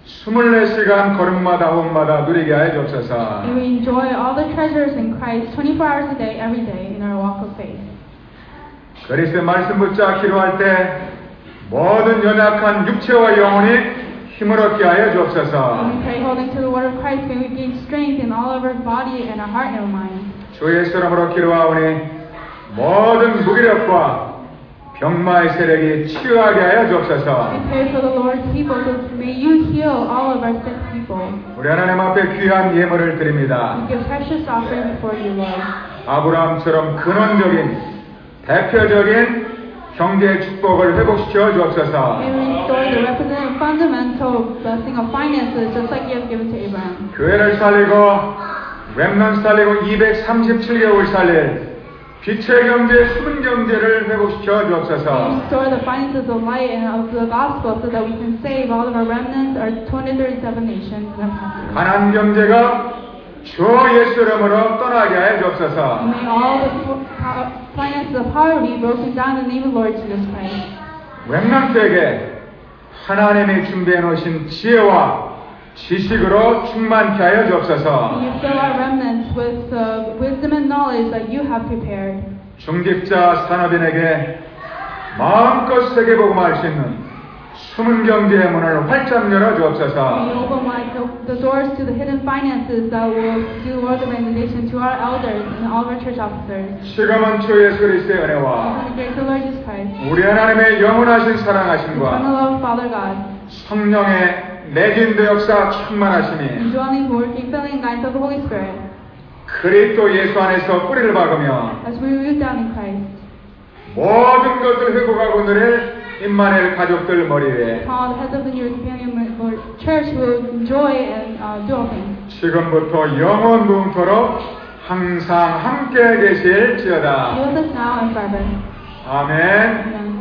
24시간 걸음마다 옷마다 누리게 하여 주옵소서. May we enjoy all the treasures in Christ 24 hours a day, every day in our walk of faith. 그리스도의 말씀 붙잡아 기도할 때 모든 연약한 육체와 영혼이 힘을 얻게 하여 When 주옵소서. we pray holding to the word of Christ, may we gain strength in all of our body and our heart and our mind. 주 예수 이름으로 기도하오니 모든 무기력과 병마의 세력이 치유하게 하여 주옵소서. We pray for the Lord's people, so may you heal all of our sick people. 우리 하나님 앞에 귀한 예물을 드립니다. We give precious offering before you, Lord. 아브라함처럼 근원적인 대표적인 경제 축복을 회복시켜 주옵소서. May we restore the representative fundamental blessing of finances, just like you have given to Abraham. 교회를 살리고 렘넌트 살리고 237개월 살릴 빛의 경제, 숨은 경제를 회복시켜 May we 주옵소서. restore the finances of light and of the gospel so that we can save all of our remnants, our 237 nations and our pastors. 가난 경제가 주 예수 이름으로 떠나게 하여 주옵소서. May all the finances of poverty be broken down in the name of Lord Jesus Christ. 렘넌트에게 하나님이 준비해 놓으신 지혜와 지식으로 충만케 하여 주옵소서. May you fill our remnants with wisdom and knowledge that you have prepared. 중직자 산업인에게 마음껏 세계복음할 수 있는 숨은 경제의 문을 활짝 열어 May 주옵소서. you open wide the doors to the hidden finances that will do world evangelization to our elders and all of our church officers. 지금은 주 예수 그리스도의 In 은혜와 the grace of Lord Jesus Christ, 우리 하나님의 영원하신 eternal 사랑하심과 love of Father God, 성령의 내진도 역사 충만하심이 indwelling, working, filling, and guidance of the Holy Spirit, 그리스도 예수 안에서 뿌리를 박으며 as we root down in Christ, 모든 것을 회복하고 누릴 임마누엘 가족들 머리 위에 all the heads of the New Companion Lord Church will enjoy and do all things. 지금부터 영원 무궁토록 항상 함께 Be 계실지어다. with us now and forever. 아멘. Amen.